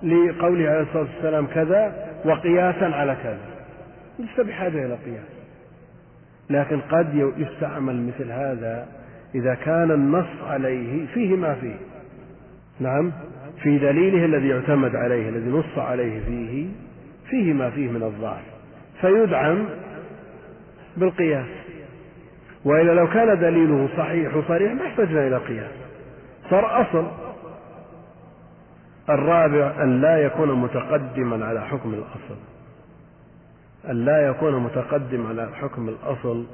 لقوله عليه الصلاة والسلام كذا وقياسا على كذا، ليس بحاجة إلى قياس. لكن قد يستعمل مثل هذا إذا كان النص عليه فيه ما فيه، نعم، في دليله الذي يعتمد عليه الذي نص عليه فيه ما فيه من الظاهر، فيدعم بالقياس. وإلا لو كان دليله صحيح وصريح ما احتجنا إلى قياس، صار أصل. الرابع أن لا يكون متقدما على حكم الأصل، أن لا يكون متقدم على حكم الأصل،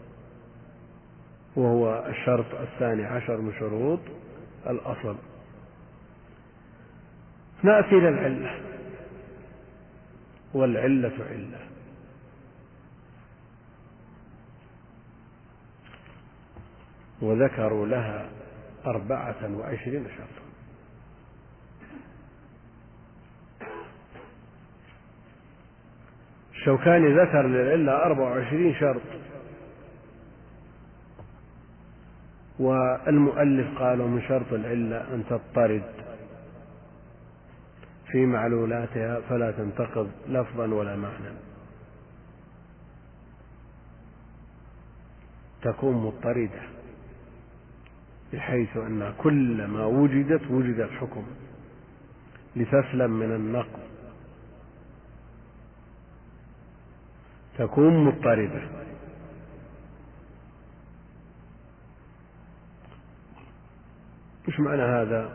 وهو الشرط الثاني عشر من شروط الأصل. نأتي إلى العلة، والعلة علة. وذكروا لها 24 شرطا. الشوكاني ذكر للعلة 24 شرط، والمؤلف قالوا من شرط العلة أن تضطرد في معلولاتها فلا تنتقض لفظا ولا معنى، تكون مضطردة بحيث أن كل ما وجد الحكم لتسلم من النقض، تكون مضطردة. مش معنى هذا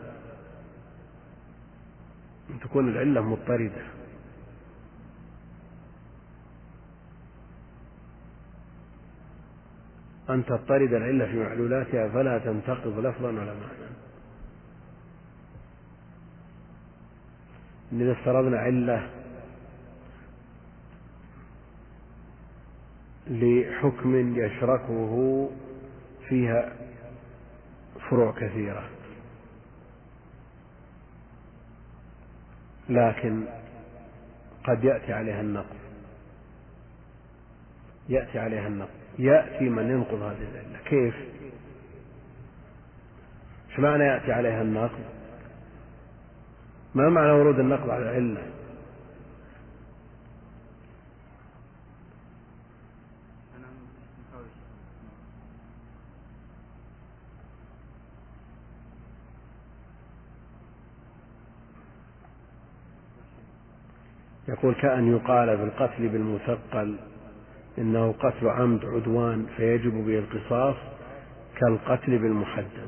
أن تكون العلة مضطردة؟ أن تضطرد العلة في معلولاتها فلا تنتقض لفظا ولا معنى. إذا افترضنا علة لحكم يشركه فيها فروع كثيرة، لكن قد يأتي عليها النقض، يأتي من ينقض هذه العلة. كيف؟ ايش معنى يأتي عليها النقض؟ ما معنى ورود النقض على العلة؟ يقول كأن يقال بالقتل بالمثقل إنه قتل عمد عدوان فيجب به القصاص كالقتل بالمحدد.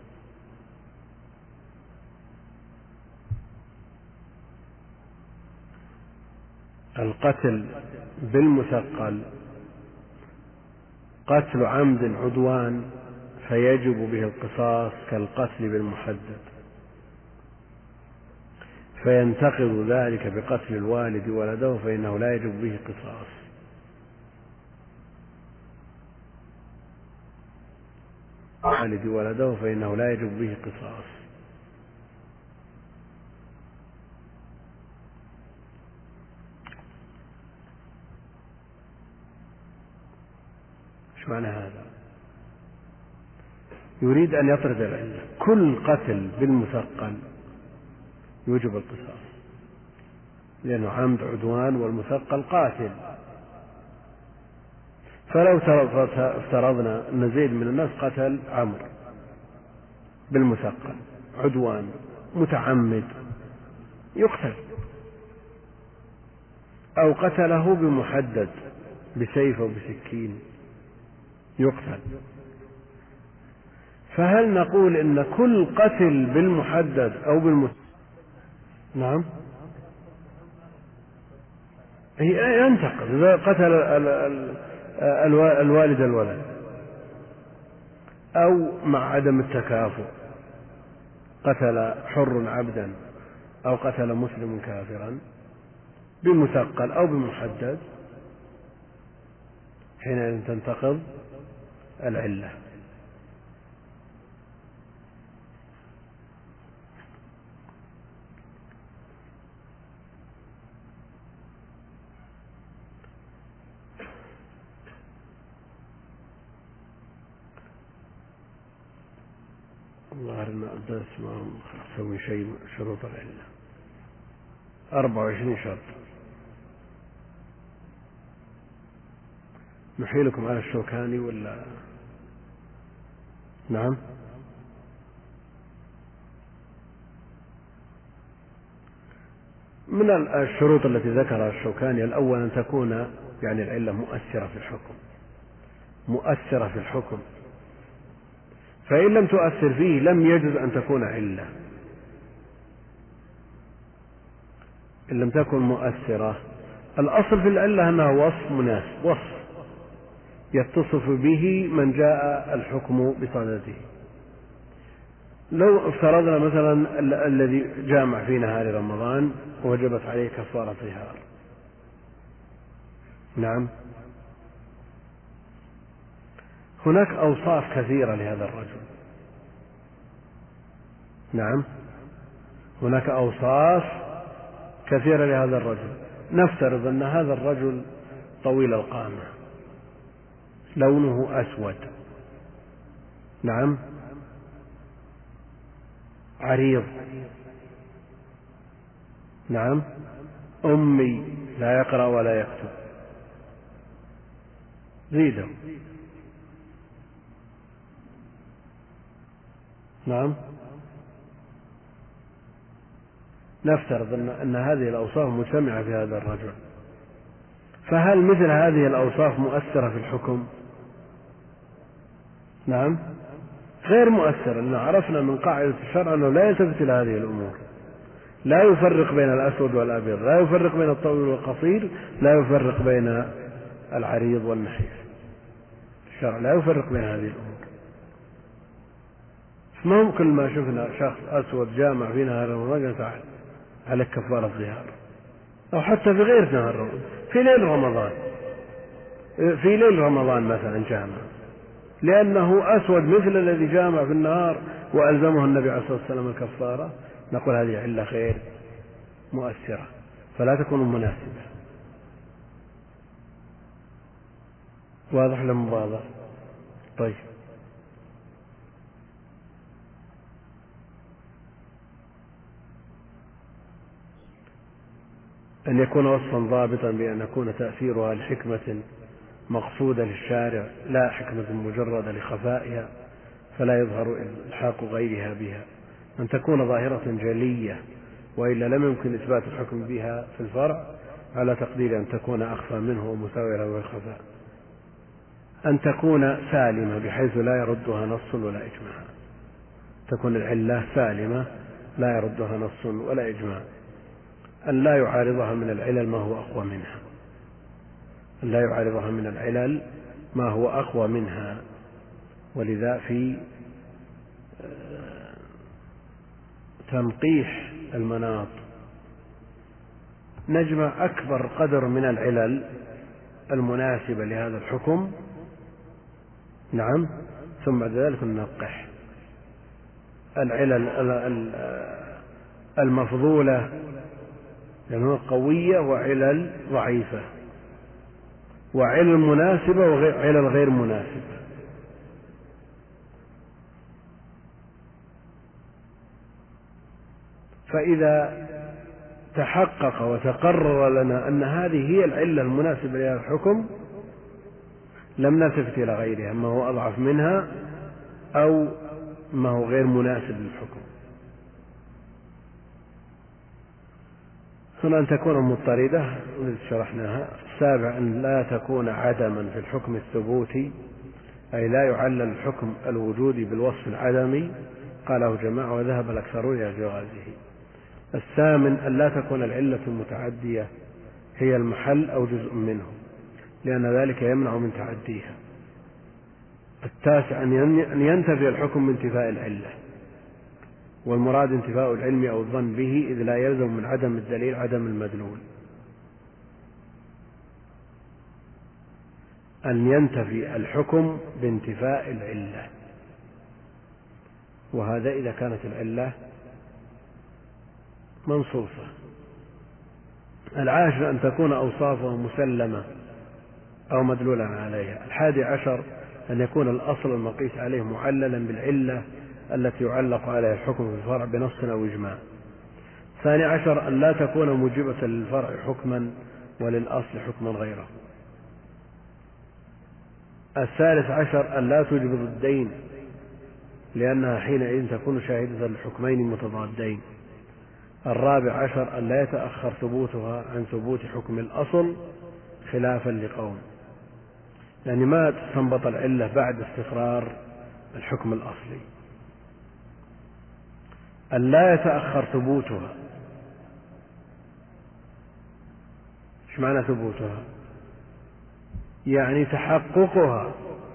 القتل بالمثقل قتل عمد عدوان فيجب به القصاص كالقتل بالمحدد، فينتقض ذلك بقتل الوالد ولده فإنه لا يجب به قصاص. والد ولده فإنه لا يجب به قصاص. ايش معنى هذا؟ يريد أن يطرد العلة. كل قتل بالمثقل يوجب القصاص، لأنه عمد عدوان والمثقل قاتل. فلو افترضنا أن زيد من الناس قتل عمرو بالمثقل عدوان متعمد يقتل، أو قتله بمحدد بسيف أو بسكين يقتل. فهل نقول إن كل قتل بالمحدد أو نعم ينتقض إذا قتل الوالد الولد، أو مع عدم التكافؤ قتل حر عبدا أو قتل مسلم كافرا بمثقل أو بمحدد، حينئذ تنتقض العلة. الله أرنا الدرس ما نسوي شيء شروط العلة. 24 شرط. نحيلكم على الشوكاني ولا؟ نعم. من الشروط التي ذكرها الشوكاني الأول أن تكون يعني العلة مؤثرة في الحكم، مؤثرة في الحكم، فإن لم تؤثر فيه لم يجوز أن تكون علة. إن لم تكن مؤثرة، الأصل في العلة أنها وصف مناسب، وصف يتصف به من جاء الحكم بصدده. لو افترضنا مثلا الذي جامع في نهار رمضان وجبت عليه كفارة ظهار، نعم، هناك أوصاف كثيرة لهذا الرجل، نعم، هناك أوصاف كثيرة لهذا الرجل. نفترض أن هذا الرجل طويل القامة، لونه أسود، نعم، عريض، نعم، أمي لا يقرأ ولا يكتب، زيده، نعم. نفترض أن هذه الأوصاف مجتمعة في هذا الرجل، فهل مثل هذه الأوصاف مؤثرة في الحكم؟ نعم، غير مؤثرة، لأن عرفنا من قاعدة الشرع أنه لا يلتفت إلى هذه الأمور، لا يفرق بين الأسود والأبيض، لا يفرق بين الطويل والقصير، لا يفرق بين العريض والنحيف، الشرع لا يفرق بين هذه الأمور. ما هو كل ما شفنا شخص أسود جامع في نهار رمضان تعال عليك كفارة ظهار، أو حتى في غير نهار رمضان، في ليل رمضان، في ليل رمضان مثلا جامع لأنه أسود مثل الذي جامع في النهار وألزمه النبي عليه الصلاة والسلام الكفارة، نقول هذه علة غير مؤثرة فلا تكون مناسبة. واضح لم واضح؟ طيب، أن يكون وصفا ضابطا بأن يكون تأثيرها لحكمة مقصودة للشارع لا حكمة مجردة لخفائها فلا يظهر إلحاق غيرها بها، أن تكون ظاهرة جلية وإلا لم يمكن إثبات الحكم بها في الفرع على تقدير أن تكون أخفى منه ومساوية له بالخفاء، أن تكون سالمة بحيث لا يردها نص ولا إجماع، تكون العلة سالمة لا يردها نص ولا إجماع، أن لا يعارضها من العلل ما هو أقوى منها، أن لا يعارضها من العلل ما هو أقوى منها. ولذا في تنقيح المناط نجمع أكبر قدر من العلل المناسبة لهذا الحكم، نعم، ثم بعد ذلك ننقح العلل المفضولة لأنها قوية وعلل ضعيفة، وعلل مناسبة وعلل غير مناسبة. فإذا تحقق وتقرر لنا أن هذه هي العلة المناسبة لهذا الحكم لم نلتفت إلى غيرها ما هو أضعف منها أو ما هو غير مناسب للحكم. هنا أن تكون مضطردة التي شرحناها. السابع أن لا تكون عدما في الحكم الثبوتي، أي لا يعلل الحكم الوجودي بالوصف العدمي، قاله جماعة وذهب الأكثرون إلى جوازه. الثامن أن لا تكون العلة المتعدية هي المحل أو جزء منه، لأن ذلك يمنع من تعديها. التاسع أن ينتفي الحكم بانتفاء العلة، والمراد انتفاء العلم أو الظن به، إذ لا يلزم من عدم الدليل عدم المدلول. أن ينتفي الحكم بانتفاء العلة، وهذا إذا كانت العلة منصوصة. العاشر أن تكون أوصافه مسلمة أو مدلولا عليها. 11 أن يكون الأصل المقيس عليه معللا بالعلة التي يعلق عليها الحكم في الفرع بنص أو إجماع. 12 أن لا تكون موجبة للفرع حكما وللأصل حكما غيره. 13 أن لا توجب ضدين لأنها حينئذ تكون شاهدة لحكمين متضادين. 14 أن لا يتأخر ثبوتها عن ثبوت حكم الأصل خلافا لقوم، يعني ما تستنبط العلة بعد استقرار الحكم الأصلي. أن لا يتأخر ثبوتها، ايش معنى ثبوتها؟ يعني تحققها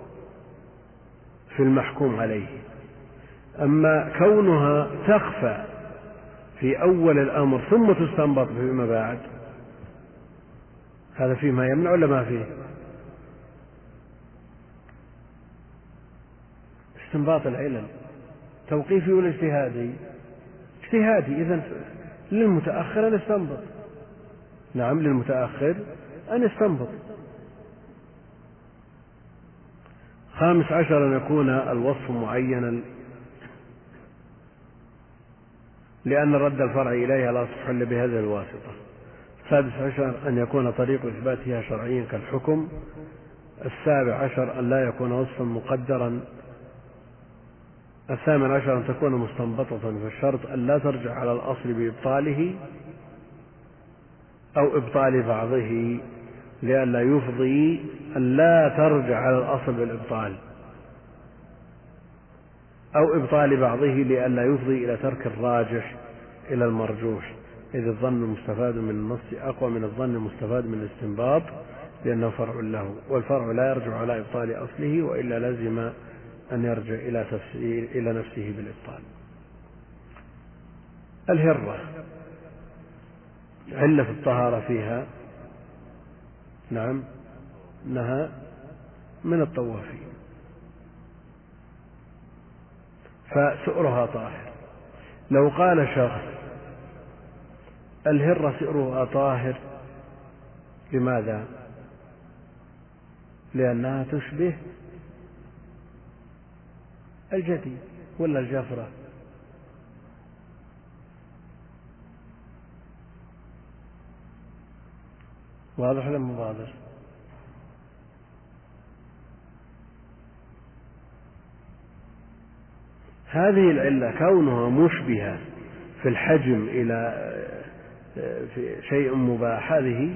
في المحكوم عليه. أما كونها تخفى في أول الأمر ثم تستنبط فيما بعد، هذا فيه ما يمنع ولا ما فيه؟ استنباط العلل توقيفي ولا اجتهادي؟ اجتهادي. إذن للمتأخر أن يستنبط. نعم، للمتأخر أن يستنبط. 15 أن يكون الوصف معينا لأن رد الفرع إليها لا يصح إلا بهذه الواسطة. 16 أن يكون طريق إثباتها شرعيا كالحكم. 17 أن لا يكون وصفا مقدرا. 18 أن تكون مستنبطة، فالشرط أن لا ترجع على الأصل بإبطاله أو إبطال بعضه لئلا يفضي، أن لا ترجع على الأصل بالإبطال أو إبطال بعضه لئلا يفضي إلى ترك الراجح إلى المرجوح، إذ الظن المستفاد من النص أقوى من الظن المستفاد من الاستنباط لأنه فرع له، والفرع لا يرجع على إبطال أصله وإلا لزم أن يرجع إلى نفسه بالإبطال. الهرة علة الطهارة فيها، نعم، إنها من الطوافين، فسؤرها طاهر. لو قال شخص الهرة سؤرها طاهر، لماذا؟ لأنها تشبه الجدي ولا الجفرة. واضح ولا مو واضح؟ هذه العلة كونها مشبهة في الحجم إلى في شيء مباح، هذه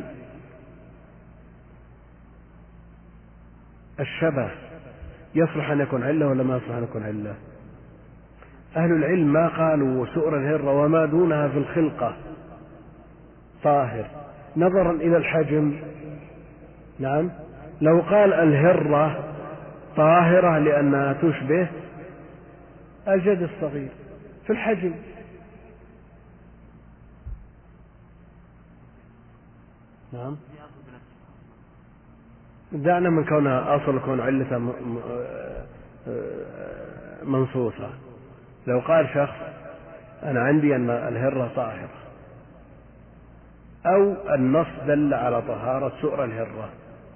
الشبه يصلح أن يكون علة ولا ما يصلح أن يكون علة؟ أهل العلم ما قالوا سؤر الهرة وما دونها في الخلقة طاهر نظرا إلى الحجم. نعم، لو قال الهرة طاهرة لأنها تشبه الجد الصغير في الحجم، نعم، دعنا من كونها أصل كون علة منصوصة. لو قال شخص أنا عندي أن الهرة طاهرة، أو النص دل على طهارة سؤر الهرة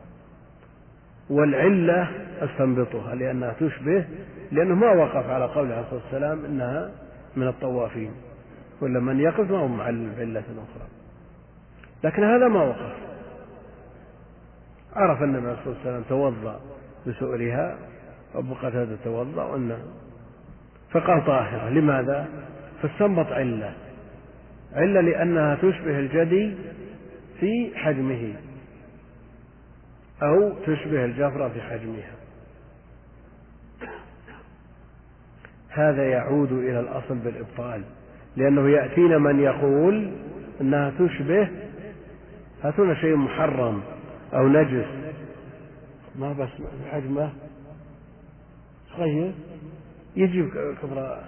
والعلة استنبطها لأنها تشبه، لأنه ما وقف على قول عليه الصلاة والسلام إنها من الطوافين، ولا من يقف ما هو معلل بعلة أخرى، لكن هذا ما وقف. عرف النبي عليه الصلاة والسلام توضأ بسؤرها، أبو قتادة توضأ وأنه فقال طاهرة. لماذا؟ فاستنبط علة لأنها تشبه الجدي في حجمه أو تشبه الجفرة في حجمها. هذا يعود إلى الأصل بالإبطال، لأنه يأتينا من يقول أنها تشبه، هاتون شيء محرم أو نجس ما بس حجمه صغير يجيب كبراء،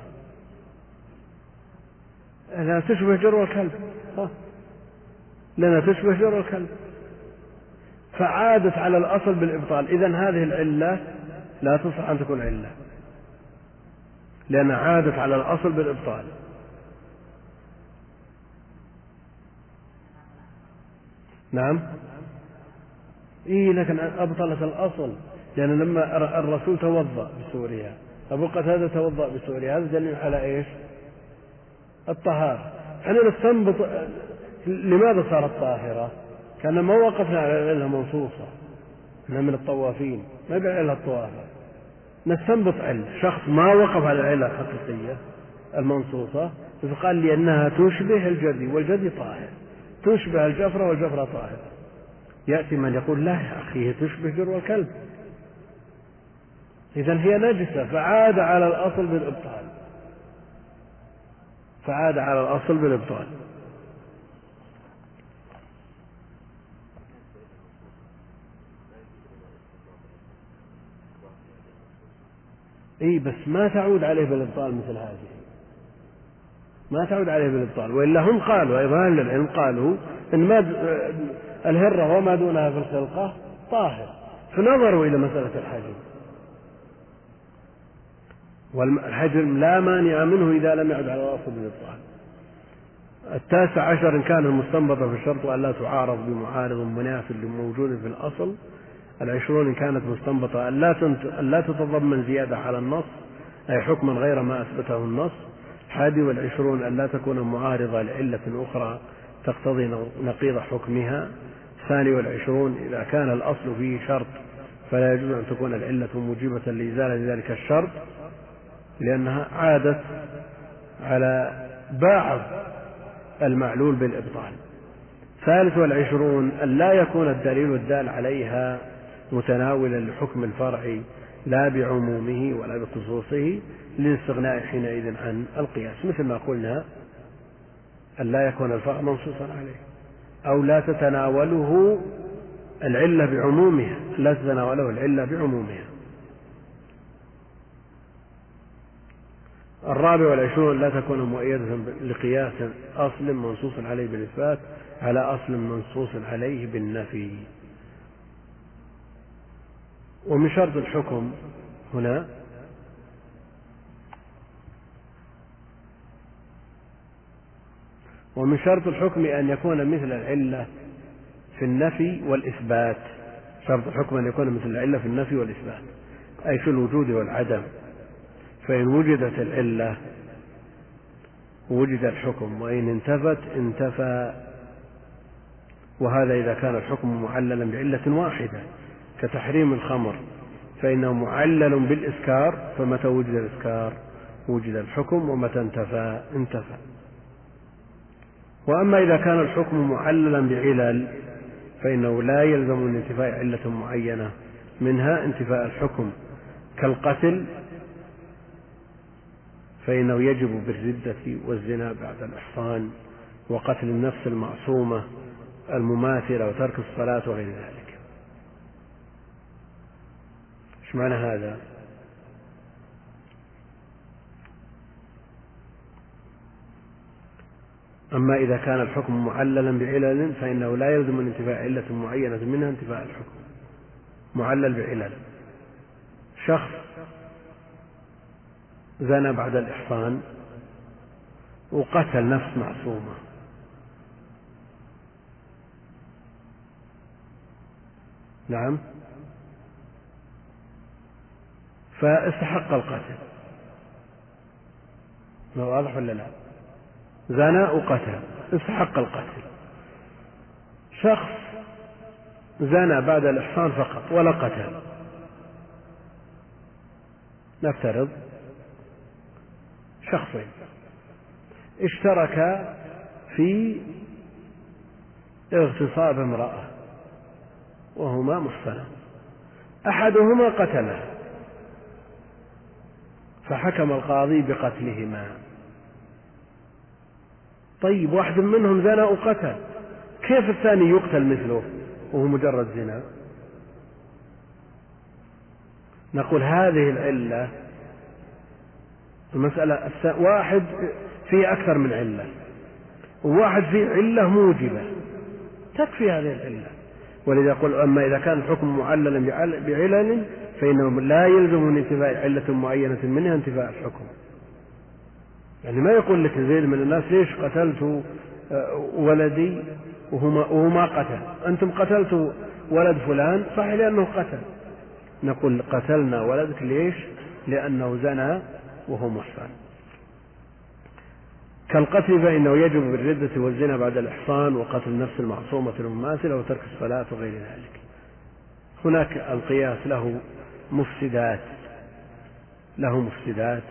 لأنها تشبه جرو الكلب، لأنها تشبه جرو الكلب، فعادت على الأصل بالإبطال. إذن هذه العلة لا تصح أن تكون علة لأنها عادت على الأصل بالإبطال. نعم، لكن أبطلت الأصل، لأن لما الرسول توضأ بسوريا، أبو قتادة توضأ بسوريا، هذا دليل على إيش؟ الطهارة. أنا نستنبط لماذا صارت طاهرة؟ كان ما وقفنا على العلة منصوصة، إحنا من الطوافين ما بعلة الطوافة، نستنبط علة. شخص ما وقف على العلة الحقيقية المنصوصة فقال لي أنها تشبه الجدي والجدي طاهر، تشبه الجفرة والجفرة طاهرة. يأتي من يقول لا يا أخي هي تشبه جرو الكلب، إذن هي نجسة، فعاد على الأصل بالإبطال، فعاد على الأصل بالإبطال. إيه بس ما تعود عليه بالإبطال مثل هذه، ما تعود عليه بالإبطال. وإلا هم قالوا أيضا أهل العلم قالوا إن ما الهرة وما دونها في الخلقة طاهر، فنظروا إلى مسألة الحجم، والحجم لا مانع منه إذا لم يعد على الأصل بالإبطال. 19 إن كان المستنبطة في الشرط أن لا تعارض بمعارض مناف لموجود في الأصل. 20 إن كانت مستنبطة أن لا تتضمن زيادة على النص أي حكما غير ما أثبته النص. 21 أن لا تكون معارضة لعلة أخرى تقتضي نقيض حكمها. 22 إذا كان الأصل فيه شرط فلا يجوز أن تكون العلة موجبة لإزالة ذلك الشرط لأنها عادت على بعض المعلول بالإبطال. 23 أن لا يكون الدليل الدال عليها متناولا لحكم الفرع لا بعمومه ولا بخصوصه للاستغناء حينئذ عن القياس، مثل ما قلنا أن لا يكون الفرع منصوصا عليه، أو لا تتناوله العلة بعمومها، لا تتناوله العلة بعمومها. 24 لا تكون مؤيدة لقياس أصل منصوص عليه بالإثبات على أصل منصوص عليه بالنفي. ومن شرط الحكم هنا ومن شرط الحكم أن يكون مثل العلة في النفي والإثبات. شرط الحكم أن يكون مثل العلة في النفي والإثبات أي في الوجود والعدم، فإن وجدت العلة وجد الحكم، وإن انتفت انتفى. وهذا إذا كان الحكم معللا بعلة واحدة كتحريم الخمر فإنه معلل بالإسكار، فمتى وجد الإسكار وجد الحكم، ومتى انتفى انتفى. وأما إذا كان الحكم معللا بعلل فإنه لا يلزم من انتفاء علة معينة منها انتفاء الحكم، كالقتل فإنه يجب بالردة والزنا بعد الإحصان وقتل النفس المعصومة المماثلة وترك الصلاة وغير ذلك. ايش معنى هذا؟ أما إذا كان الحكم معللا بعلل فإنه لا يلزم من انتفاء علة معينة منها انتفاء الحكم. معلل بعلل، شخص زنى بعد الإحصان وقتل نفس معصومة، نعم، فاستحق القتل. ما واضح ولا لا؟ زنى وقتل استحق القتل. شخص زنى بعد الإحصان فقط ولا قتل، نفترض شخصين اشتركا في اغتصاب امرأة وهما محصنان، أحدهما قتله فحكم القاضي بقتلهما. طيب واحد منهم زنى وقتل، كيف الثاني يقتل مثله وهو مجرد زنا؟ نقول هذه العلة المسألة واحد فيه أكثر من علة، وواحد فيه علة موجبة تكفي هذه العلة. ولذا يقول أما إذا كان الحكم معللا بعلل فإنه لا يلزم من انتفاء علة معينة منها انتفاء الحكم. يعني ما يقول لك زيد من الناس ليش قتلت ولدي وهما قتل، أنتم قتلتوا ولد فلان صحيح لأنه قتل، نقول قتلنا ولدك ليش؟ لأنه زنى وهو محصن. كالقتل فإنه يجب بالردة والزنا بعد الإحصان وقتل النفس المعصومة المماثلة وترك الصلاة وغير ذلك. هناك القياس له مفسدات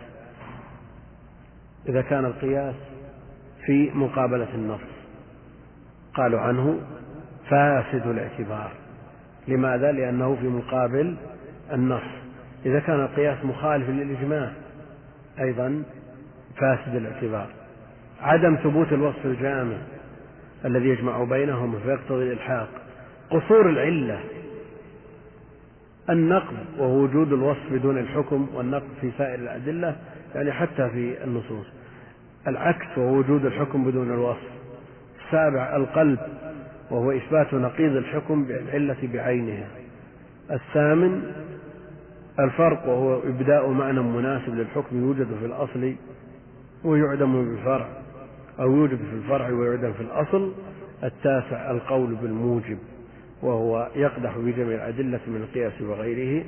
إذا كان القياس في مقابلة النص قالوا عنه فاسد الاعتبار. لماذا؟ لأنه في مقابل النص. إذا كان القياس مخالف للإجماع أيضا فاسد الاعتبار. عدم ثبوت الوصف الجامع الذي يجمع بينهم فيقتضي الإلحاق. قصور العلة النقض وهو وجود الوصف بدون الحكم، والنقض في سائر الأدلة يعني حتى في النصوص. العكس وهو وجود الحكم بدون الوصف. 7 القلب وهو إثبات نقيض الحكم بالعلة بعينها. 8 الفرق وهو إبداء معنى مناسب للحكم يوجد في الأصل ويعدم بالفرع، أو يوجد في الفرع ويعدم في الأصل. 9 القول بالموجب وهو يقدح بجميع الأدلة من القياس وغيره،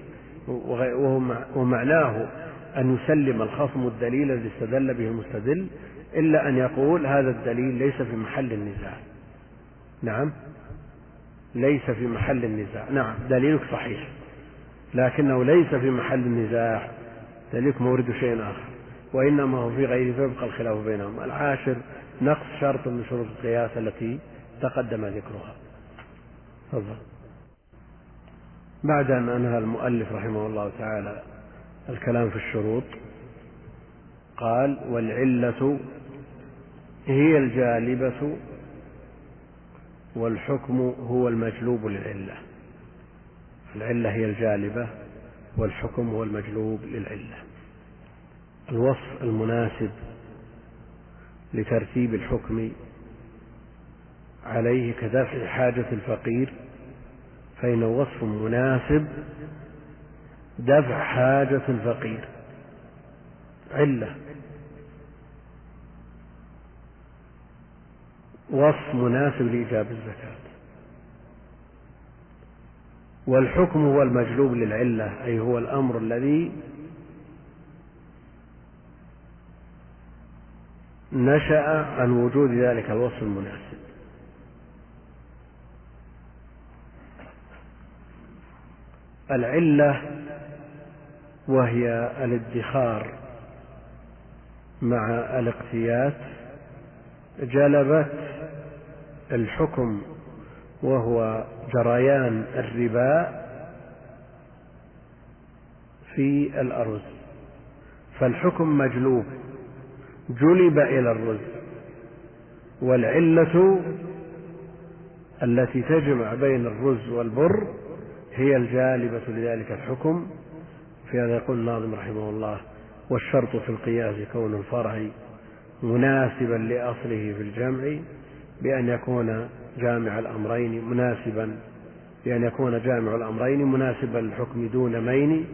ومعناه أن يسلم الخصم الدليل الذي استدل به المستدل إلا أن يقول هذا الدليل ليس في محل النزاع. نعم ليس في محل النزاع. نعم دليلك صحيح لكنه ليس في محل النزاع، دليلك مورد شيء آخر وإنما هو في غيره فيبقى الخلاف بينهم. 10 نقص شرط من شروط القياس التي تقدم ذكرها. تفضل. بعد أن أنهى المؤلف رحمه الله تعالى الكلام في الشروط قال والعلة هي الجالبة والحكم هو المجلوب للعلة. العلة هي الجالبة والحكم هو المجلوب للعلة. الوصف المناسب لترتيب الحكم عليه كدفع حاجة الفقير، فإنه وصف مناسب دفع حاجة الفقير علة. وصف مناسب لإيجاب الزكاة. والحكم هو المجلوب للعلة، أي هو الأمر الذي نشأ عن وجود ذلك الوصف المناسب. العلة وهي الادخار مع الاقتيات جلبت الحكم وهو جريان الربا في الأرز، فالحكم مجلوب جلب إلى الرز، والعلة التي تجمع بين الرز والبر هي الجالبة لذلك الحكم. في هذا يقول الناظم رحمه الله والشرط في القياس كون الفرع مناسبا لأصله في الجمع بأن يكون جامع الأمرين مناسبا للحكم دون مين،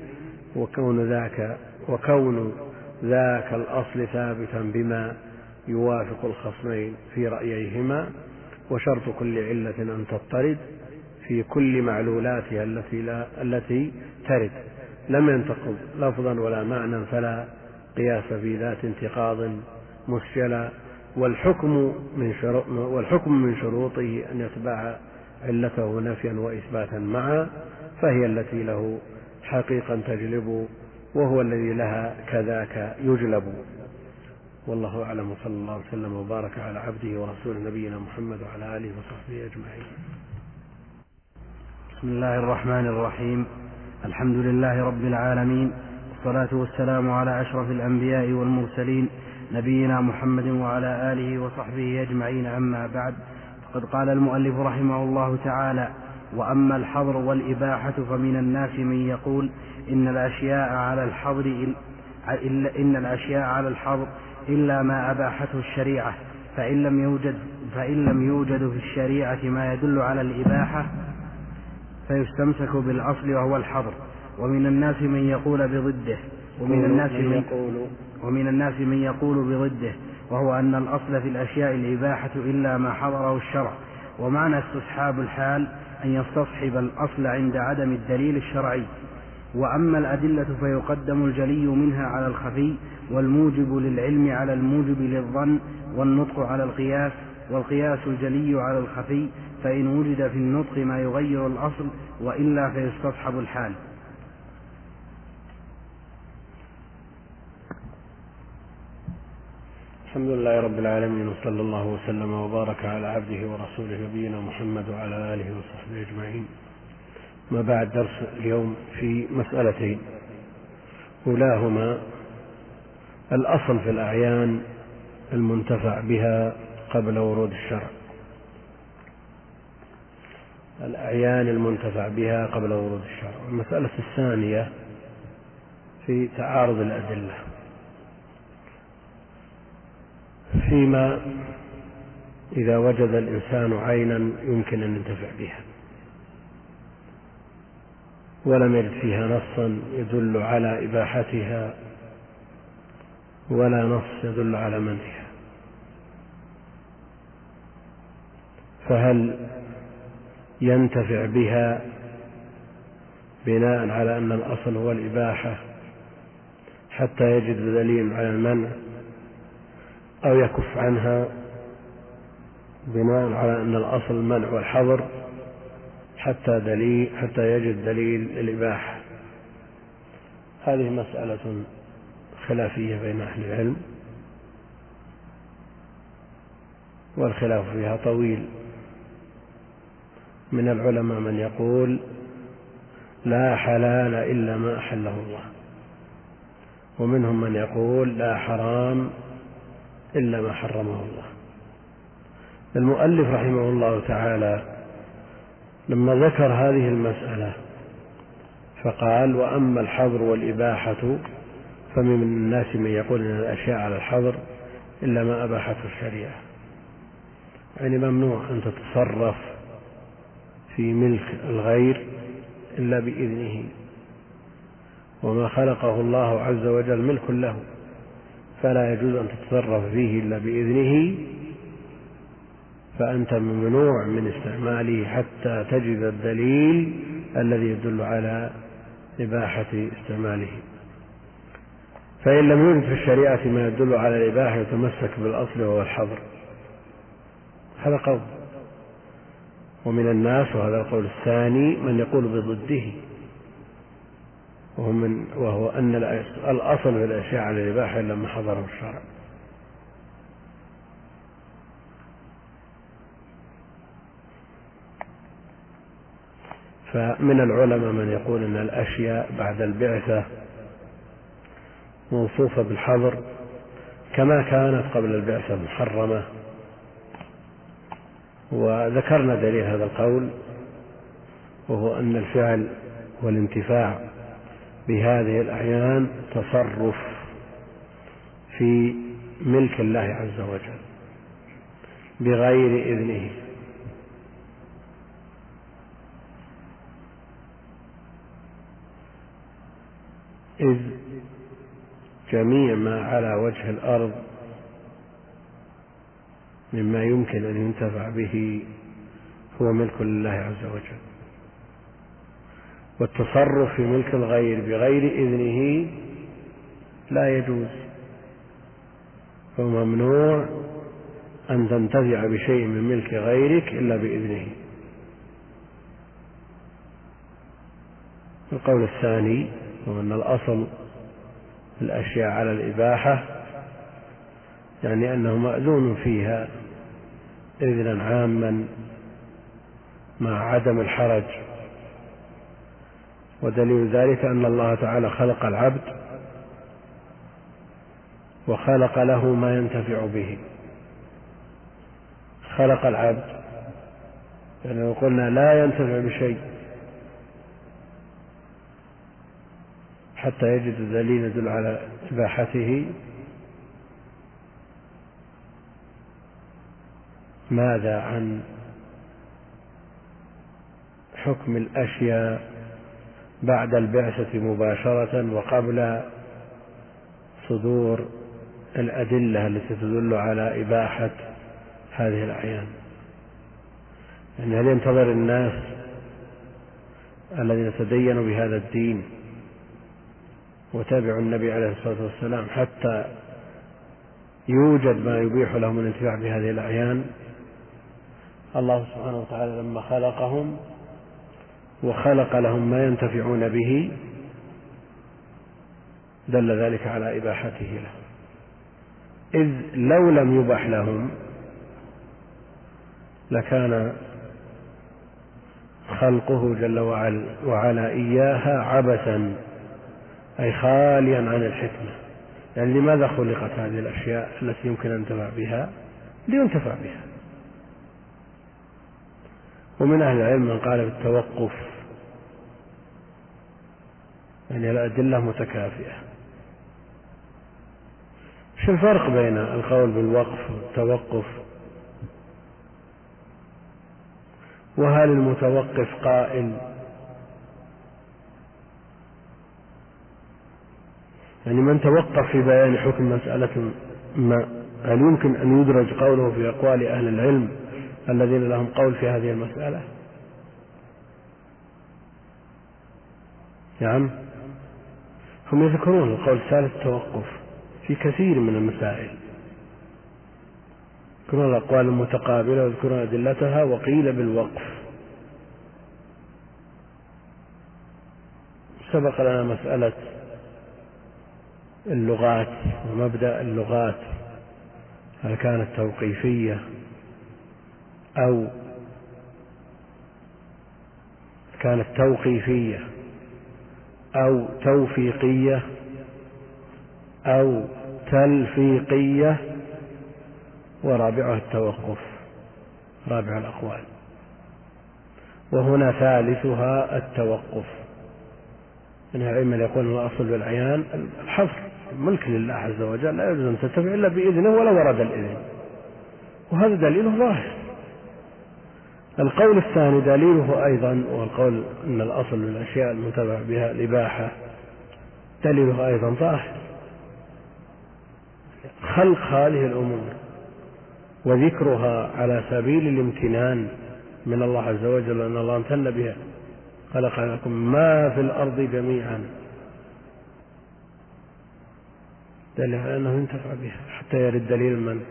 وكون ذاك الأصل ثابتا بما يوافق الخصمين في رأييهما. وشرط كل علة أن تضطرد في كل معلولاتها التي ترد، لم ينتقض لفظا ولا معنى فلا قياس في ذات انتقاض مسجلا. والحكم من شروطه أن يتبع علته نفيا وإثباتا معا، فهي التي له حقيقا تجلب وهو الذي لها كذاك يجلب. والله أعلم، صلى الله وسلم وبارك على عبده ورسوله نبينا محمد وعلى آله وصحبه أجمعين. بسم الله الرحمن الرحيم. الحمد لله رب العالمين، والصلاة والسلام على أشرف الأنبياء والمرسلين نبينا محمد وعلى آله وصحبه أجمعين. أما بعد، فقد قال المؤلف رحمه الله تعالى: وأما الحظر والإباحة فمن الناس من يقول إن الأشياء على الحظر إلا ما أباحته الشريعة، فإن لم يوجد في الشريعة ما يدل على الإباحة فيستمسك بالأصل وهو الحظر. ومن الناس من يقول بضده، ومن الناس من يقول بضده، وهو أن الأصل في الأشياء الإباحة إلا ما حضره الشرع. ومعنى استصحاب الحال أن يستصحب الأصل عند عدم الدليل الشرعي. وأما الأدلة فيقدم الجلي منها على الخفي، والموجب للعلم على الموجب للظن، والنطق على القياس، والقياس الجلي على الخفي، فإن وجد في النطق ما يغير الأصل وإلا فيستصحب الحال. الحمد لله رب العالمين، وصلى الله وسلم وبارك على عبده ورسوله نبينا محمد وعلى آله وصحبه أجمعين. ما بعد، درس اليوم في مسألتين، أولاهما الأصل في الأعيان المنتفع بها قبل ورود الشرع. الأعيان المنتفع بها قبل ورود الشرع. المسألة الثانية في تعارض الأدلة فيما إذا وجد الإنسان عينا يمكن أن ينتفع بها ولم يجد فيها نصا يدل على إباحتها ولا نص يدل على منعها، فهل ينتفع بها بناء على أن الأصل هو الإباحة حتى يجد دليل على المنع، أو يكف عنها بناء على أن الأصل المنع والحظر حتى يجد دليل الإباحة؟ هذه مسألة خلافية بين أهل العلم، والخلاف فيها طويل. من العلماء من يقول لا حلال إلا ما أحله الله، ومنهم من يقول لا حرام إلا ما حرمه الله. المؤلف رحمه الله تعالى لما ذكر هذه المسألة فقال: وأما الحظر والإباحة فمن الناس من يقول إن الأشياء على الحظر إلا ما أباحته الشريعة، يعني ممنوع أن تتصرف في ملك الغير إلا بإذنه، وما خلقه الله عز وجل ملك له، فلا يجوز أن تتصرف فيه إلا بإذنه، فأنت ممنوع من استعماله حتى تجد الدليل الذي يدل على إباحة استعماله. فإن لم يوجد في الشريعة ما يدل على الإباحة يتمسك بالأصل وهو الحظر. هذا قول. ومن الناس، وهذا القول الثاني، من يقول بضده، وهو أن الأصل في الأشياء على الإباحة إلا ما حظره الشرع. فمن العلماء من يقول أن الأشياء بعد البعثة موصوفة بالحظر كما كانت قبل البعثة محرمة، وذكرنا دليل هذا القول، وهو أن الفعل والانتفاع بهذه الأعيان تصرف في ملك الله عز وجل بغير إذنه، إذ جميع ما على وجه الأرض مما يمكن أن ينتفع به هو ملك لله عز وجل، والتصرف في ملك الغير بغير إذنه لا يجوز، فممنوع أن تنتفع بشيء من ملك غيرك إلا بإذنه. القول الثاني هو أن الأصل الأشياء على الإباحة، يعني أنه مأذون فيها إذنا عاما مع عدم الحرج، ودليل ذلك أن الله تعالى خلق العبد وخلق له ما ينتفع به. خلق العبد، يعني لو قلنا لا ينتفع بشيء حتى يجد الدليل يدل على إباحته، ماذا عن حكم الأشياء بعد البعثة مباشرة وقبل صدور الأدلة التي تدل على إباحة هذه الأعيان؟ يعني هل ينتظر الناس الذين تدينوا بهذا الدين وتابعوا النبي عليه الصلاة والسلام حتى يوجد ما يبيح لهم الانتفاع بهذه الأعيان. الله سبحانه وتعالى لما خلقهم وخلق لهم ما ينتفعون به دل ذلك على إباحته لهم، إذ لو لم يبح لهم لكان خلقه جل وعلا إياها عبثا، أي خاليا عن الحكمة. يعني لماذا خلقت هذه الأشياء التي يمكن أن ينتفع بها؟ لينتفع بها. ومن أهل العلم من قال بالتوقف، يعني الأدلة متكافئة. شو الفرق بين القول بالوقف والتوقف؟ وهل المتوقف قائل؟ يعني من توقف في بيان حكم مسألة ما، هل يمكن أن يدرج قوله في أقوال أهل العلم الذين لهم قول في هذه المسألة؟ نعم، هم يذكرون القول الثالث التوقف في كثير من المسائل، يذكرون الأقوال المتقابلة ويذكرون أدلتها. وقيل بالوقف. سبق لنا مسألة اللغات ومبدأ اللغات، هل كانت توقيفية أو كانت توقيفية أو توفيقية أو تلفيقية، ورابعها التوقف، رابع الأقوال. وهنا ثالثها التوقف. من العلم يقول الأصل بالعيان الحظر، ملك لله عز وجل، لا يجوز أن تتبع إلا بإذنه ولو ورد الإذن، وهذا دليله ظاهر. القول الثاني دليله أيضا، والقول أن الأصل بالأشياء المتبع بها الإباحة، دليله أيضا ظاهر. خلق هذه الأمور وذكرها على سبيل الامتنان من الله عز وجل، أن الله امتن بها، خلق لكم ما في الأرض جميعا، دليل على أنه ينتفع بها حتى يرد دليل المنع.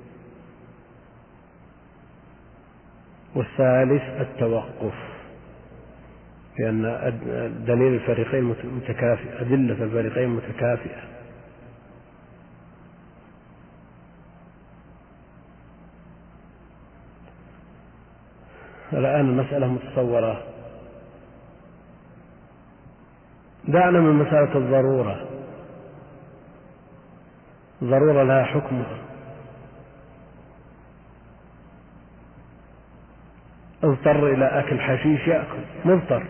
والثالث التوقف، لأن دليل الفريقين متكافئ، أدلة الفريقين متكافئة. الآن المسألة متصورة. دعنا من مسألة الضرورة. الضرورة لها حكمها. اضطر إلى أكل حشيش يأكل، مضطر.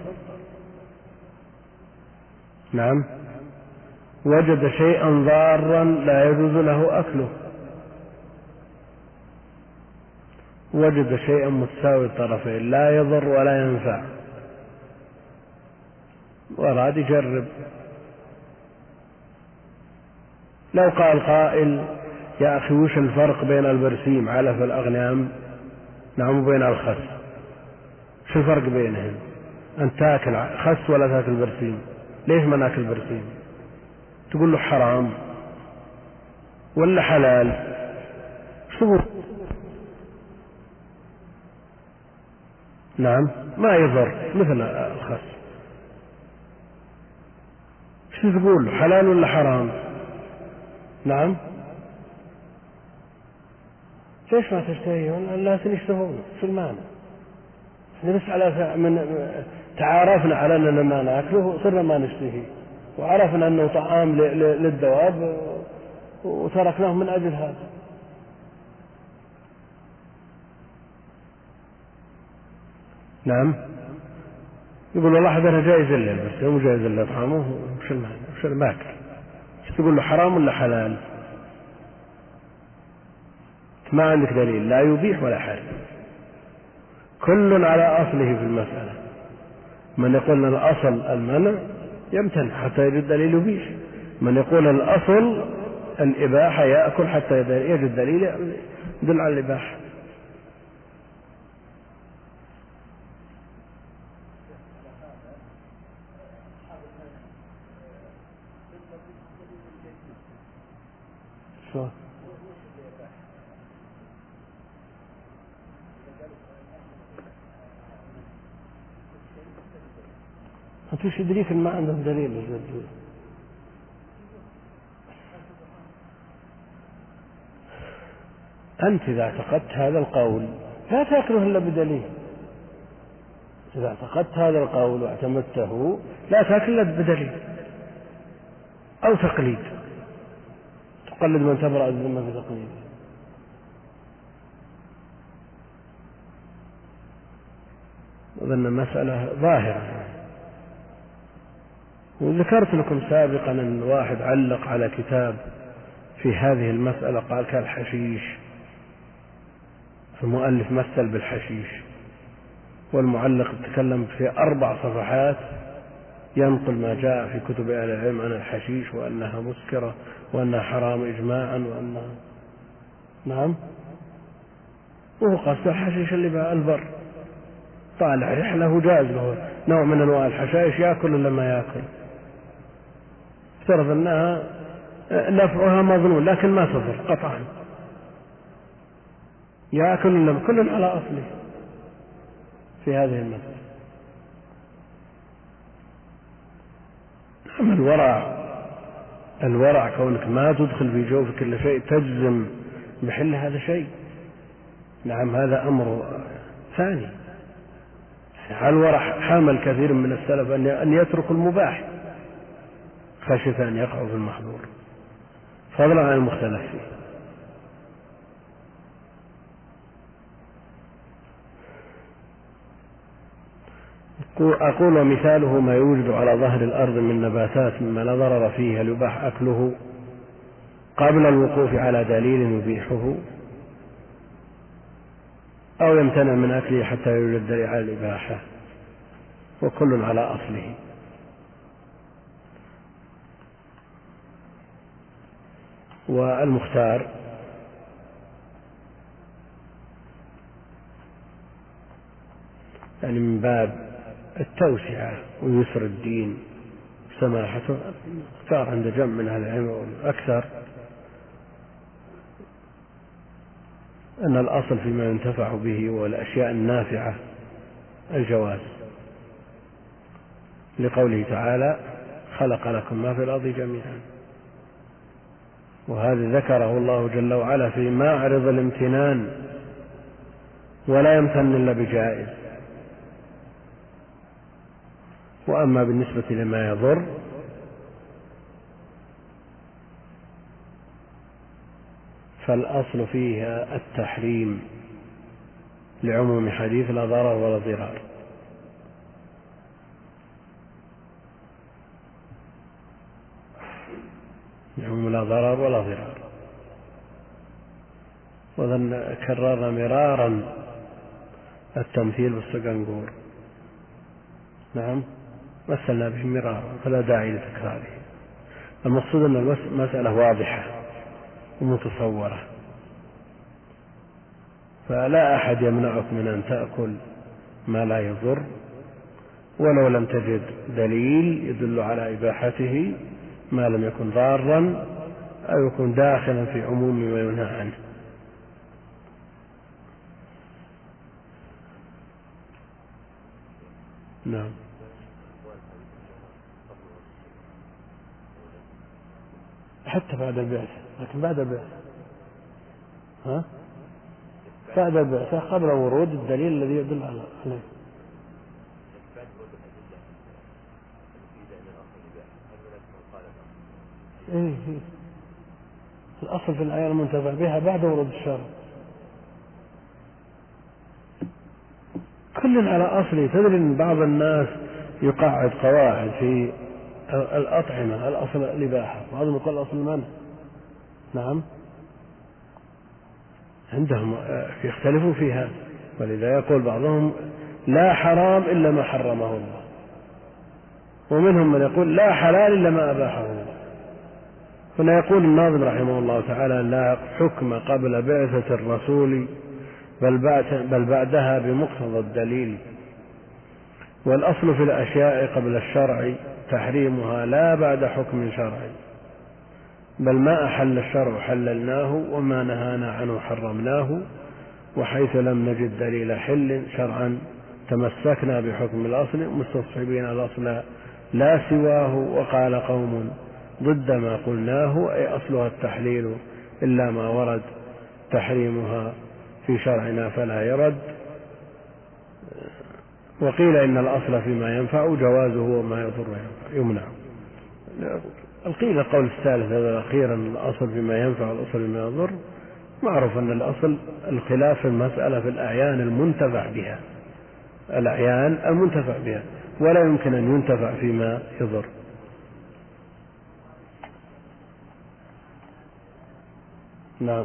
نعم. وجد شيئا ضارا لا يجوز له أكله، وجد شيئا متساوي الطرفين لا يضر ولا ينفع، وأراد يجرب. لو قال قائل يا أخي وش الفرق بين البرسيم علف الأغنام نعم وبين الخس؟ شو الفرق بينهم؟ أن تأكل خس ولا تأكل برسيم؟ ليش ما نأكل برسيم؟ تقول له حرام ولا حلال؟ شو؟ نعم ما يضر مثل الخس. شو تقول له حلال ولا حرام؟ نعم. ليش ما تشتهيون؟ الناس يشتهون، شو المانع؟ احنا بس على من تعارفنا على أننا ما نأكله صرنا ما نشتهي، وعرفنا أنه طعام للدواب وتركناه من أجل هذا. نعم. يقول والله هذا جائز الليل بس مو جائز الليل طعامه، وش المعنى؟ وش الماكل؟ ايش تقول له حرام ولا حلال؟ ما عندك دليل، لا يبيح ولا حرم، كل على أصله في المسألة. من يقول أن الأصل المنع يمتنع حتى يجد دليل يبيح، من يقول الأصل الإباحة يأكل حتى يجد دليل يدل على الإباحة. شو أنت وش يدريك ما عندهم دليل؟ أنت إذا اعتقدت هذا القول لا تأكله إلا بدليل. إذا اعتقدت هذا القول واعتمدته لا تأكل إلا بدليل أو تقليد، تقلد من تبرأ الذمة في تقليده. أظن المسألة ظاهرة. وذكرت لكم سابقا أن واحد علق على كتاب في هذه المسألة قال كالحشيش، المؤلف مثل بالحشيش، والمعلق تكلم في 4 صفحات ينقل ما جاء في كتب أهل العلم عن الحشيش وأنها مسكرة وأنها حرام إجماعا وأنها نعم. وهو قصد الحشيش اللي بقى البر، طالع رحلة جاز له نوع من أنواع الحشائش يأكل ولا ما يأكل، افترض أنها نفعها مظنون لكن ما تضر قطعا، يأكل ولا كل على أصله في هذه المسألة. نعم الورع كونك ما تدخل في جوفك كل شيء تجزم بحل هذا شيء، نعم هذا أمر ثاني. الورع حامل كثير من السلف أن يترك المباح خشية أن يقعوا في المحظور فضلا عن المختلف فيه. أقول ومثاله ما يوجد على ظهر الأرض من نباتات مما لا ضرر فيه هل يباح أكله قبل الوقوف على دليل يبيحه أو يمتنع من أكله حتى يوجد دليل على الإباحة، وكل على أصله. والمختار يعني من باب التوسعة ويسر الدين سماحته، اختار عند جمع من أهل العلم أكثر أن الأصل فيما ينتفع به والأشياء النافعة الجواز، لقوله تعالى خلق لكم ما في الأرض جميعا، وهذا ذكره الله جل وعلا في معرض الامتنان ولا يمتن إلا بجائز. وأما بالنسبة لما يضر فالأصل فيها التحريم لعموم حديث لا ضرر ولا ضرار. لعموم لا ضرر ولا ضرار. وظن كررنا مرارا التمثيل بالسقنقور، نعم مثلنا به مرارا فلا داعي لتكراره. المقصود أن المسألة واضحة ومتصورة، فلا أحد يمنعك من أن تأكل ما لا يضر ولو لم تجد دليل يدل على إباحته ما لم يكن ضارا أو يكون داخلا في عموم ما ينهى عنه. نعم حتى بعد البعثة، لكن بعد البعثة بعد البعثة قبل ورود الدليل الذي يدل عليه. إيه الأصل في الآية المنتفع بها بعد ورود الشرع، كل على أصله. تدري أن بعض الناس يقعد قواعد في الأطعمة الأصل الإباحة وبعضهم يقول الأصل المنع. نعم عندهم يختلفوا فيها، ولذا يقول بعضهم لا حرام إلا ما حرمه الله، ومنهم من يقول لا حلال إلا ما أباحه الله. هنا يقول الناظم رحمه الله تعالى لا حكم قبل بعثة الرسول بل بعدها بمقتضى الدليل، والأصل في الأشياء قبل الشرع تحريمها لا بعد حكم شرعي، بل ما أحل الشرع حللناه وما نهانا عنه حرمناه، وحيث لم نجد دليل حل شرعا تمسكنا بحكم الأصل مستصحبين الأصل لا سواه. وقال قوم ضد ما قلناه أي أصلها التحليل إلا ما ورد تحريمها في شرعنا فلا يرد. وقيل إن الأصل فيما ينفع جوازه وما يضر يمنع. القيل القول الثالث هذا الأخير أن الأصل فيما ينفع والأصل فيما يضر. معروف أن الأصل الخلاف في المسألة في الأعيان المنتفع بها، الأعيان المنتفع بها، ولا يمكن أن ينتفع فيما يضر. نعم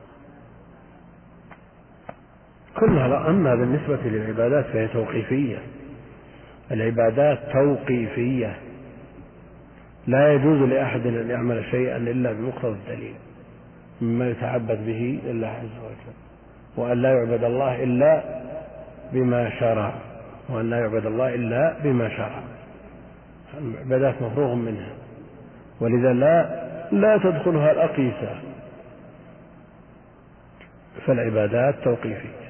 كلها. أما بالنسبة للعبادات فهي توقيفية، العبادات توقيفية، لا يجوز لأحد أن يعمل شيئا إلا بمقتضى الدليل مما يتعبد به لله عز وجل، وأن لا يعبد الله إلا بما شرع، وأن لا يعبد الله إلا بما شرع. العبادات مفروغ منها، ولذا لا تدخلها الأقيسة، فالعبادات توقيفية.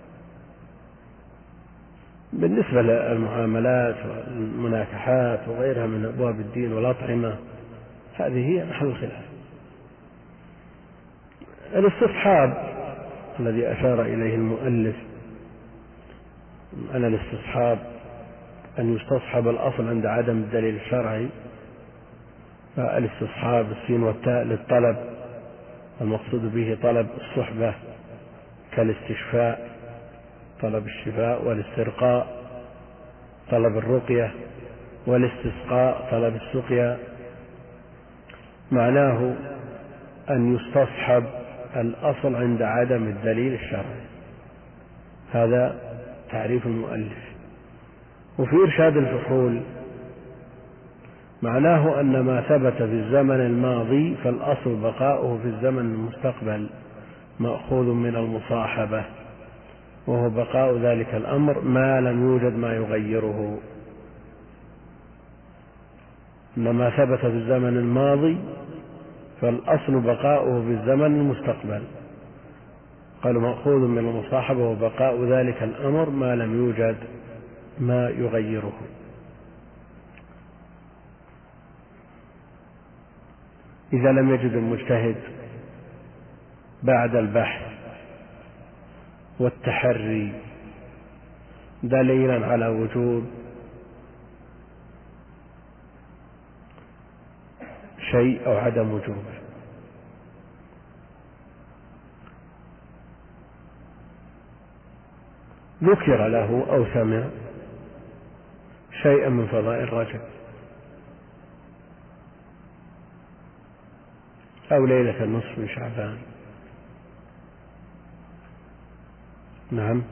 بالنسبة للمعاملات والمناكحات وغيرها من أبواب الدين والأطعمة هذه هي محل الخلاف. الاستصحاب الذي أشار إليه المؤلف أن الاستصحاب أن يستصحب الأصل عند عدم الدليل الشرعي، فالاستصحاب السين والتاء للطلب، المقصود به طلب الصحبة كالاستشفاء طلب الشفاء، والاسترقاء طلب الرقية، والاستسقاء طلب السقيا. معناه أن يستصحب الأصل عند عدم الدليل الشرعي، هذا تعريف المؤلف. وفي إرشاد الفحول معناه أن ما ثبت في الزمن الماضي فالأصل بقاؤه في الزمن المستقبل مأخوذ من المصاحبة، وهو بقاء ذلك الأمر ما لم يوجد ما يغيره. أن ما ثبت في الزمن الماضي فالأصل بقاؤه في الزمن المستقبل، قالوا مأخوذ من المصاحبة وبقاء ذلك الأمر ما لم يوجد ما يغيره. إذا لم يجد المجتهد بعد البحث والتحري دليلا على وجوب شيء أو عدم وجوبه، ذكر له أو سمع شيئا من فضائل رجب أو ليلة النصف من شعبان، نعم،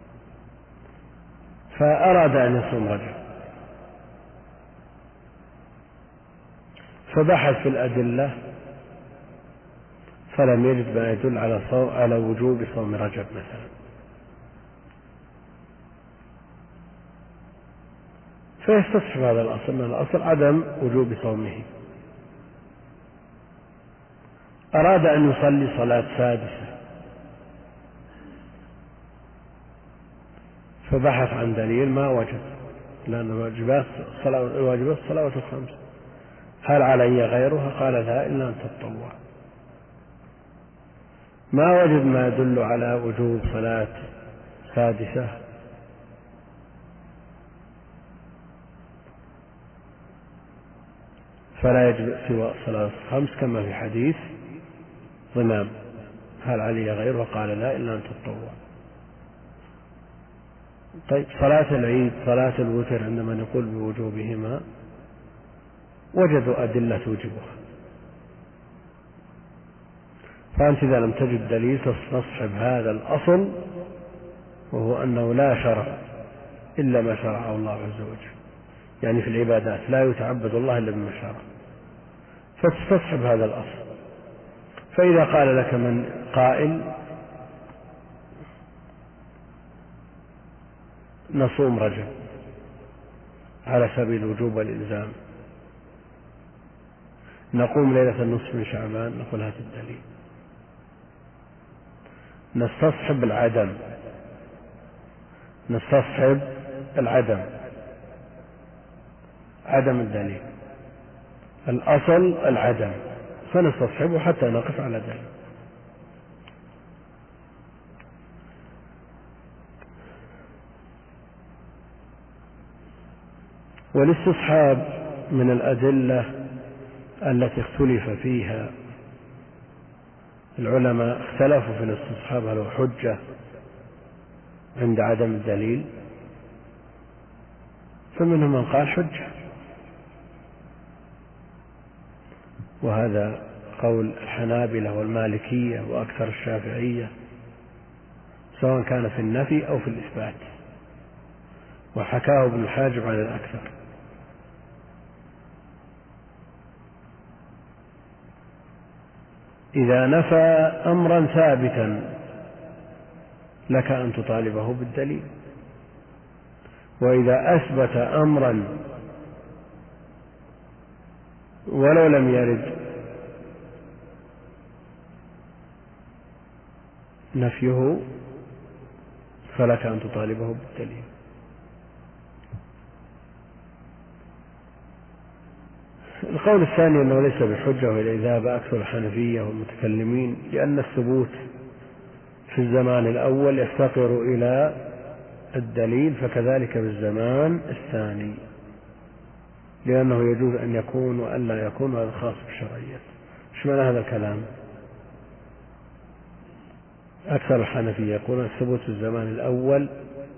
فأراد أن يصوم رجب، فبحث في الأدلة فلم يجد ما يدل على وجوب صوم رجب مثلا، فيستصحب هذا الأصل، من الأصل عدم وجوب صومه. أراد أن يصلي صلاة سادسة فبحث عن دليل ما وجد، لأن الواجبات الصلوات الخمس، هل علي غيرها؟ قال لا إلا أن تتطوع. ما وجد ما يدل على وجوب صلاة سادسة، فلا يجب سوى الصلاة الخمس كما في حديث ضمام، هل علي غيرها؟ قال لا إلا أن تتطوع. طيب صلاة العيد صلاة الوتر عندما نقول بوجوبهما وجدوا أدلة توجبها، فأنت إذا لم تجد دليل تستصحب هذا الأصل، وهو أنه لا شرع إلا ما شرعه الله عز وجل، يعني في العبادات لا يتعبد الله إلا بما شرع، فتستصحب هذا الأصل. فإذا قال لك من قائل نصوم رجب على سبيل الوجوب والإلزام، نقوم ليلة النصف من شعبان، نقول هات الدليل. نستصحب العدم، نستصحب العدم، عدم الدليل، الأصل العدم، فنستصحبه حتى نقف على دليل. والاستصحاب من الأدلة التي اختلف فيها، العلماء اختلفوا في الاستصحاب هل هو حجة عند عدم الدليل، فمنهم من قال حجة، وهذا قول الحنابلة والمالكية وأكثر الشافعية، سواء كان في النفي أو في الإثبات، وحكاه ابن الحاجب عن الأكثر. إذا نفى أمرا ثابتا لك أن تطالبه بالدليل، وإذا أثبت أمرا ولو لم يرد نفيه فلك أن تطالبه بالدليل. القول الثاني أنه ليس بحجة، وإلى ذهب أكثر الحنفية والمتكلمين، لأن الثبوت في الزمان الأول يفتقر إلى الدليل، فكذلك بالزمان الثاني، لأنه يجوز أن يكون وأن لا يكون، وهذا خاص بالشرعية. ايش معنى هذا الكلام؟ أكثر الحنفية يقولون الثبوت في الزمان الأول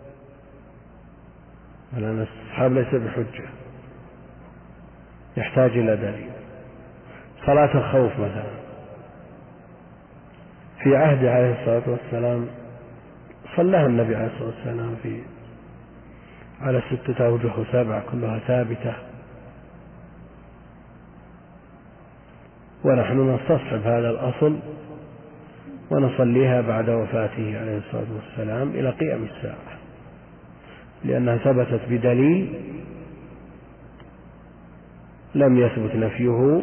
لأن الصحاب ليس بحجة، يحتاج إلى دليل. صلاة الخوف مثلا في عهد عليه الصلاة والسلام صلاها النبي عليه الصلاة والسلام على 6 أوجه و7 كلها ثابتة، ونحن نستصحب هذا الأصل ونصليها بعد وفاته عليه الصلاة والسلام إلى قيام الساعة، لأنها ثبتت بدليل لم يثبت نفيه،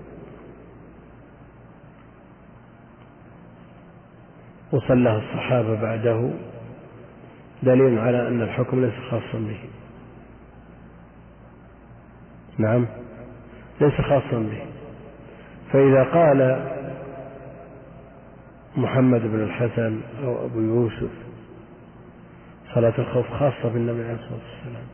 وصلى الصحابة بعده، دليل على أن الحكم ليس خاصا به. نعم، ليس خاصا به. فإذا قال محمد بن الحسن أو أبو يوسف صلاة الخوف خاصة بالنبي عليه الصلاة والسلام،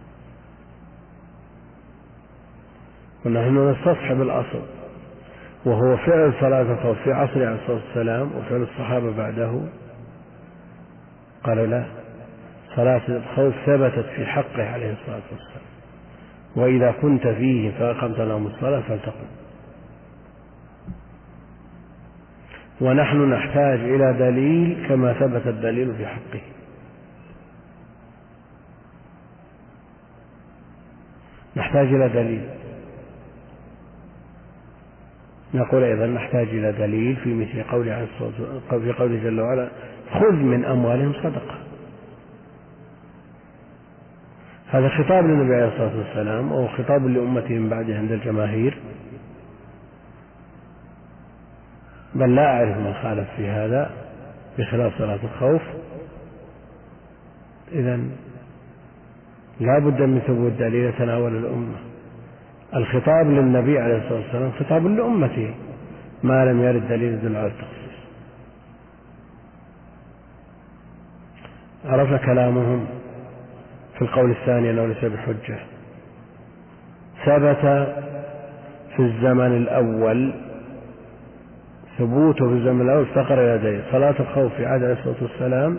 ونحن نستصحب الأصل وهو فعل صلاة الخوف في عصر عليه الصلاة والسلام وفعل الصحابة بعده، قالوا لا، صلاة الخوف ثبتت في حقه عليه الصلاة والسلام، وإذا كنت فيه فأقمت لهم الصلاة فلتقم. ونحن نحتاج إلى دليل كما ثبت الدليل في حقه. نحتاج إلى دليل. نقول أيضا نحتاج إلى دليل في مثل في قوله جل وعلا خذ من أموالهم صدقة. هذا خطاب للنبي عليه الصلاة والسلام أو خطاب لأمته من بعده عند الجماهير، بل لا أعرف من خالف في هذا بخلاف صلاة الخوف. إذن لا بد من ثبوت دليل يتناول الأمة. الخطاب للنبي عليه الصلاة والسلام خطاب لأمته ما لم يرد دليل يدل على التخصيص. عرفنا كلامهم في القول الثاني أنه ليس بحجة. ثبت في الزمن الأول، ثبوته في الزمن الأول افتقر إلى دليل. صلاة الخوف في عهد عليه الصلاة والسلام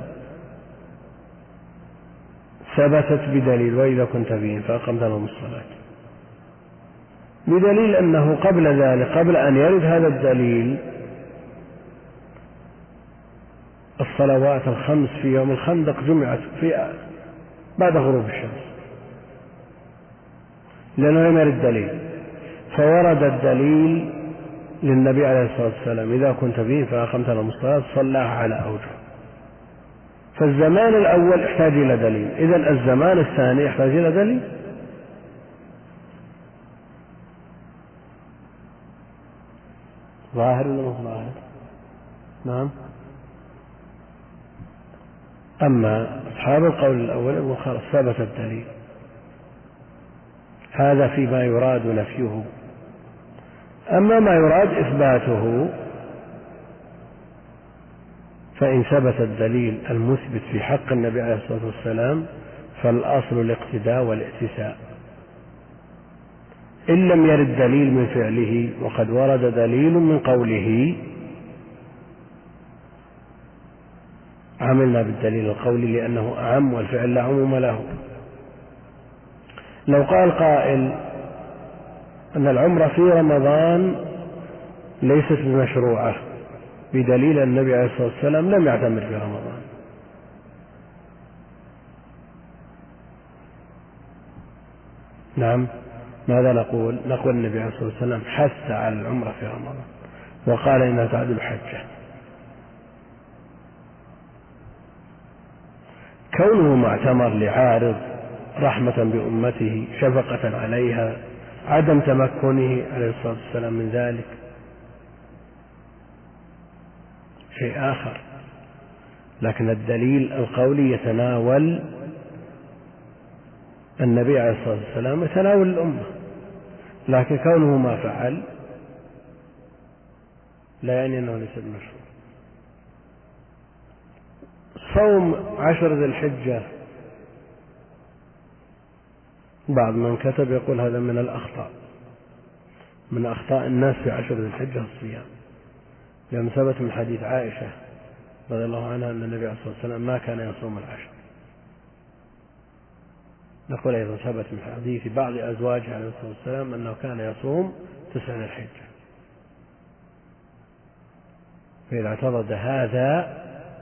ثبتت بدليل وإذا كنت فيهم فأقمت لهم الصلاة، بدليل أنه قبل ذلك قبل أن يرد هذا الدليل الصلوات الخمس في يوم الخندق جمعت في بعد غروب الشمس، لأنه لم يرد دليل، فورد الدليل للنبي عليه الصلاة والسلام إذا كنت فيه فأقمت لهم الصلاة صلاها على أوجه. فالزمان الأول يحتاج إلى دليل، إذن الزمان الثاني يحتاج إلى دليل. ظاهر ولا مش ظاهر؟ نعم. أما أصحاب القول الأول يقول خلاص ثبت الدليل، هذا فيما يراد نفيه. أما ما يراد إثباته فإن ثبت الدليل المثبت في حق النبي عليه الصلاة والسلام فالأصل الاقتداء والائتساء. إن لم يرد دليل من فعله وقد ورد دليل من قوله عملنا بالدليل القولي لأنه أعم والفعل لا عموم له. لو قال قائل أن العمرة في رمضان ليست بمشروعة بدليل أن النبي عليه الصلاة والسلام لم يعتمر في رمضان، نعم، ماذا نقول؟ نقول النبي عليه الصلاة والسلام حث على العمرة في رمضان وقال إنها تعدل حجة. كونه معتمر لعارض رحمة بأمته شفقة عليها عدم تمكنه عليه الصلاة والسلام من ذلك شيء آخر، لكن الدليل القولي يتناول النبي عليه الصلاة والسلام يتناول الأمة، لكن كونه ما فعل لا يعني أنه ليس بمشروع. صوم 10 ذي الحجة بعض من كتب يقول هذا من الأخطاء، من أخطاء الناس في 10 ذي الحجة الصيام، لأن ثبت من حديث عائشة رضي الله عنها أن النبي عليه الصلاة والسلام ما كان يصوم 10. نقول أيضا ثبت من حديث بعض أزواجه عليه الصلاة والسلام أنه كان يصوم 9 ذي الحجة. فإذا اعترض هذا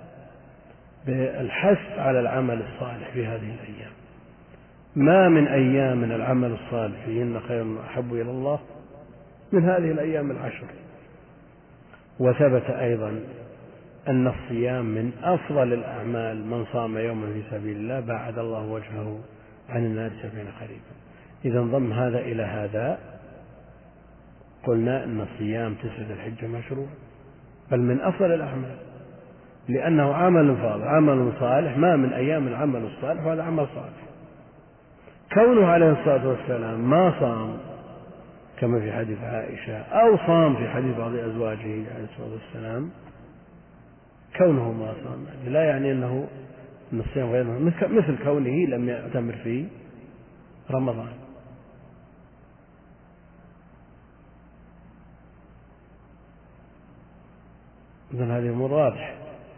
بالحث على العمل الصالح في هذه الأيام، ما من أيام من العمل الصالح فيهن خير أحب إلى الله من هذه الأيام 10. وثبت أيضا أن الصيام من أفضل الأعمال، من صام يوما في سبيل الله باعد الله وجهه عن النار 70 خريفا. إذا انضم هذا إلى هذا قلنا أن صيام 9 ذي الحجة مشروع، بل من أفضل الأعمال، لأنه عمل فاضل، عمل صالح، ما من أيام العمل الصالح وهذا عمل صالح. كونه عليه الصلاة والسلام ما صام كما في حديث عائشة أو صام في حديث بعض أزواجه عليه الصلاة والسلام، كونه ما صام لا يعني أنه الصيام غير مثل كونه لم يعتمر في رمضان. إذن هذه أمور واضحة.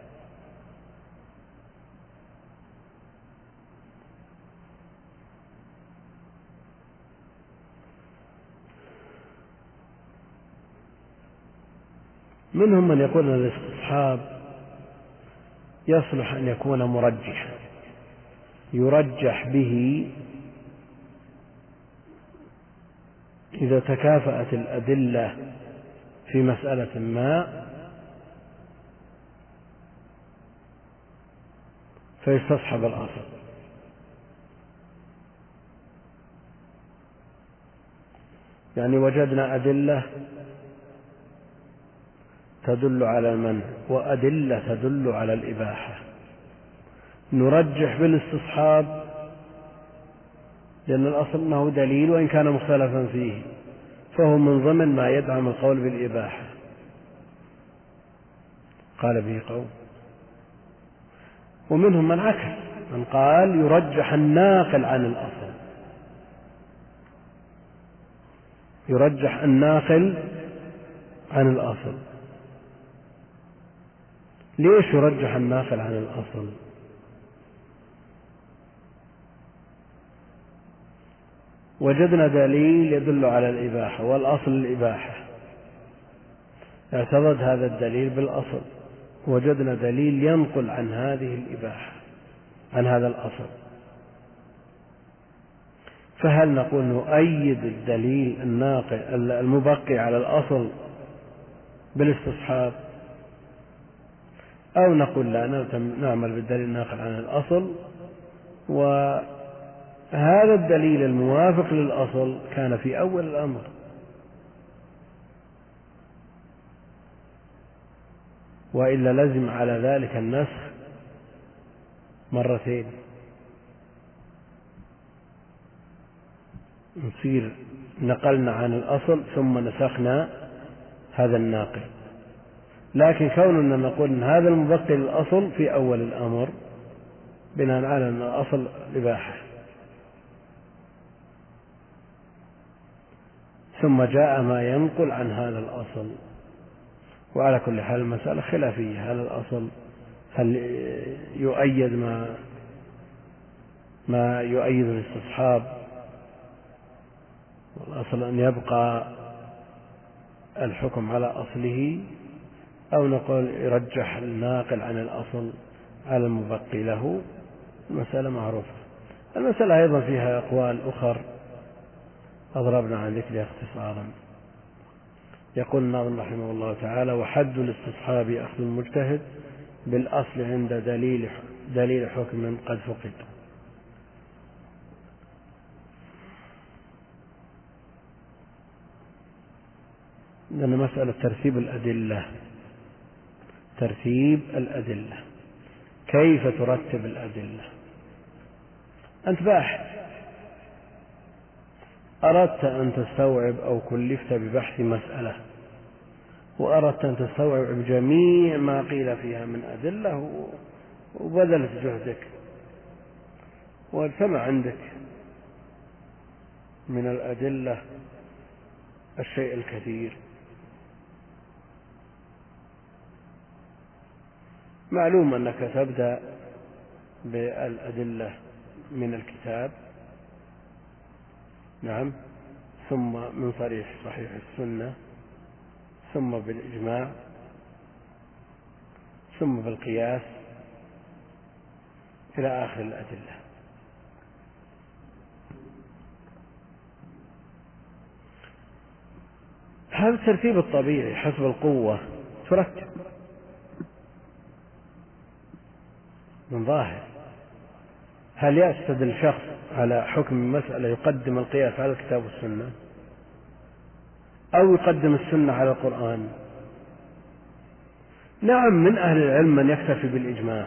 منهم من يقول أن الاستصحاب يصلح أن يكون مرجحا، يرجح به إذا تكافأت الأدلة في مسألة ما فيستصحب الأصل. يعني وجدنا أدلة تدل على المنع وأدلة تدل على الإباحة، نرجح بالاستصحاب لأن الأصل أنه دليل وإن كان مختلفا فيه، فهو من ضمن ما يدعم القول بالإباحة. قال به قوم. ومنهم من عكس، من قال يرجح الناقل عن الأصل، يرجح الناقل عن الأصل. ليش يرجح الناقل عن الأصل؟ وجدنا دليل يدل على الإباحة والأصل الإباحة، اعتضد هذا الدليل بالأصل، وجدنا دليل ينقل عن هذه الإباحة عن هذا الأصل، فهل نقول نؤيد الدليل الناقل المبقي على الأصل بالاستصحاب، أو نقول لا نعمل بالدليل الناقل عن الأصل، وهذا الدليل الموافق للأصل كان في أول الأمر، وإلا لزم على ذلك النسخ مرتين، نصير نقلنا عن الأصل ثم نسخنا هذا الناقل. لكن كوننا نقول أن هذا المبقي للأصل في أول الأمر بناء على أن الأصل الإباحة، ثم جاء ما ينقل عن هذا الأصل. وعلى كل حال المسألة خلافية، هل الأصل هل يؤيد ما يؤيد الاستصحاب، والأصل أن يبقى الحكم على أصله، أو نقول يرجح الناقل عن الأصل على المبقي له. المسألة معروفة. المسألة أيضا فيها أقوال أخر أضربنا عن ذكرها اختصارا. يقول الناظم رحمه الله تعالى: وحد الاستصحاب أخذ المجتهد بالأصل عند دليل حكم قد فقد. لأن مسألة ترتيب الأدلة، كيف ترتب الأدلة؟ أنت باحث، أردت أن تستوعب أو كلفت ببحث مسألة، وأردت أن تستوعب جميع ما قيل فيها من أدلة، وبذلت جهدك، واجتمع عندك من الأدلة الشيء الكثير. معلوم أنك تبدأ بالأدلة من الكتاب، نعم، ثم من صحيح السنة، ثم بالإجماع، ثم بالقياس، إلى آخر الأدلة. هذا الترتيب الطبيعي حسب القوة ترتب من ظاهر. هل يستدل شخص على حكم مسألة يقدم القياس على الكتاب والسنة، أو يقدم السنة على القرآن؟ نعم، من أهل العلم من يكتفي بالإجماع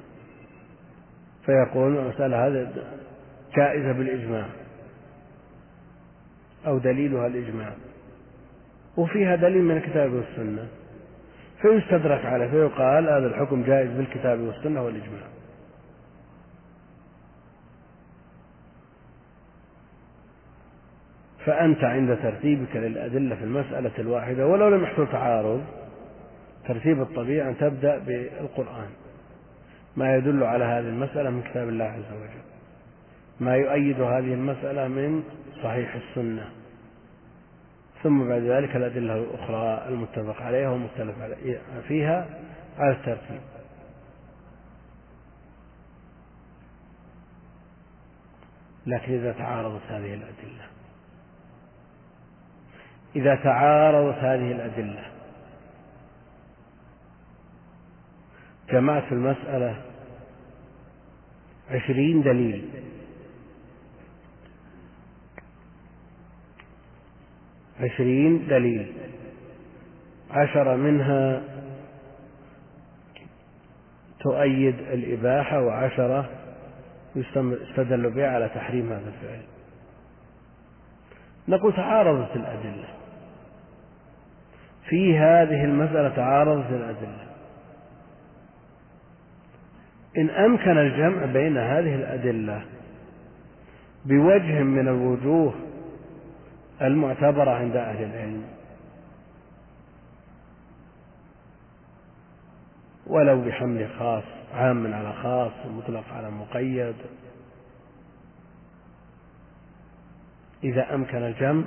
فيقول المسألة هذه جائزة بالإجماع أو دليلها الإجماع، وفيها دليل من الكتاب والسنة، فيستدرك عليه فيقال هذا الحكم جائز بالكتاب والسنة والإجماع. فأنت عند ترتيبك للأدلة في المسألة الواحدة ولو لم يحصل تعارض، ترتيب الطبيعي أن تبدأ بالقرآن، ما يدل على هذه المسألة من كتاب الله عز وجل، ما يؤيد هذه المسألة من صحيح السنة، ثم بعد ذلك الأدلة الأخرى المتفق عليها والمختلف فيها على الترتيب. لكن إذا تعارضت هذه الأدلة جمعت في المسألة 20 دليل، 20 دليل، 10 منها تؤيد الإباحة، و10 يستدل بها على تحريم هذا الفعل. نقول تعارضت الأدلة في هذه المسألة، تعارضت الأدلة. إن أمكن الجمع بين هذه الأدلة بوجه من الوجوه المعتبرة عند أهل العلم، ولو بحمل خاص عام على خاص ومطلق على مقيد، إذا أمكن الجمع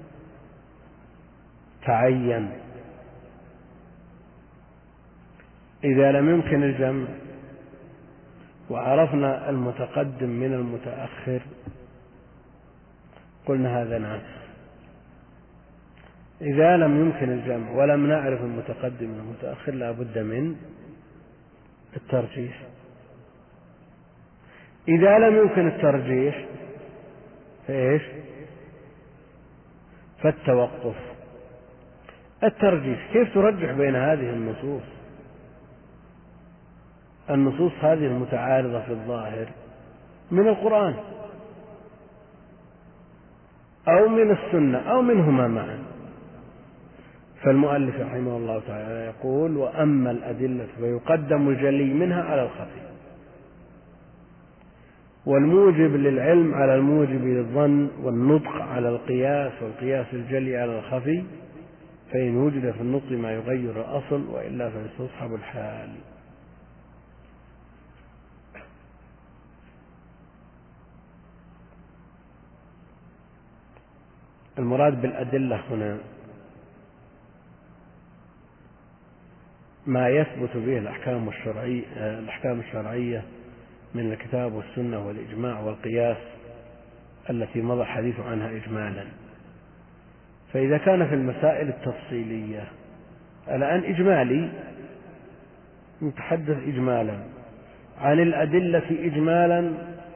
تعين. إذا لم يمكن الجمع وعرفنا المتقدم من المتأخر قلنا هذا ناسخ. إذا لم يمكن الجمع ولم نعرف المتقدم من المتأخر لا بد من الترجيح. إذا لم يمكن الترجيح فإيش؟ فالتوقف. الترجيح كيف ترجح بين هذه النصوص؟ النصوص هذه المتعارضة في الظاهر من القرآن أو من السنة أو منهما معا. فالمؤلف رحمه الله تعالى يقول: وأما الأدلة فيقدم الجلي منها على الخفي، والموجب للعلم على الموجب للظن، والنطق على القياس، والقياس الجلي على الخفي، فإن وجد في النطق ما يغير الأصل وإلا فيستصحب الحال. المراد بالأدلة هنا ما يثبت به الأحكام الشرعية من الكتاب والسنة والإجماع والقياس التي مضى الحديث عنها إجمالا. فإذا كان في المسائل التفصيلية الآن إجمالي، نتحدث إجمالا عن الأدلة إجمالا،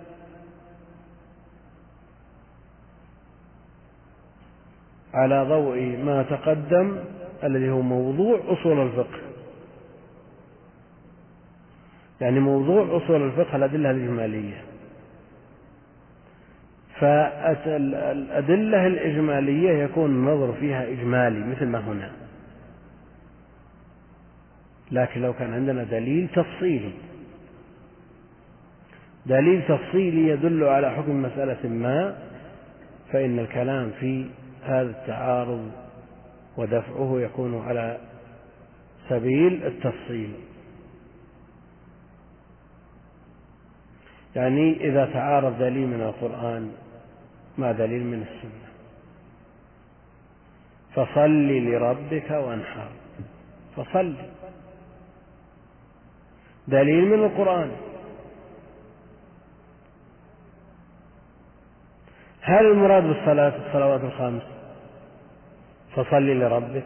على ضوء ما تقدم الذي هو موضوع أصول الفقه. يعني موضوع أصول الفقه الأدلة الإجمالية. فالأدلة الإجمالية يكون النظر فيها إجمالي مثل ما هنا. لكن لو كان عندنا دليل تفصيلي يدل على حكم مسألة ما، فإن الكلام في هذا التعارض ودفعه يكون على سبيل التفصيل. يعني إذا تعارض دليل من القرآن مع دليل من السنة، فصل لربك وانحر، فصل دليل من القرآن. هل المراد الصلوات الخمس فصل لربك؟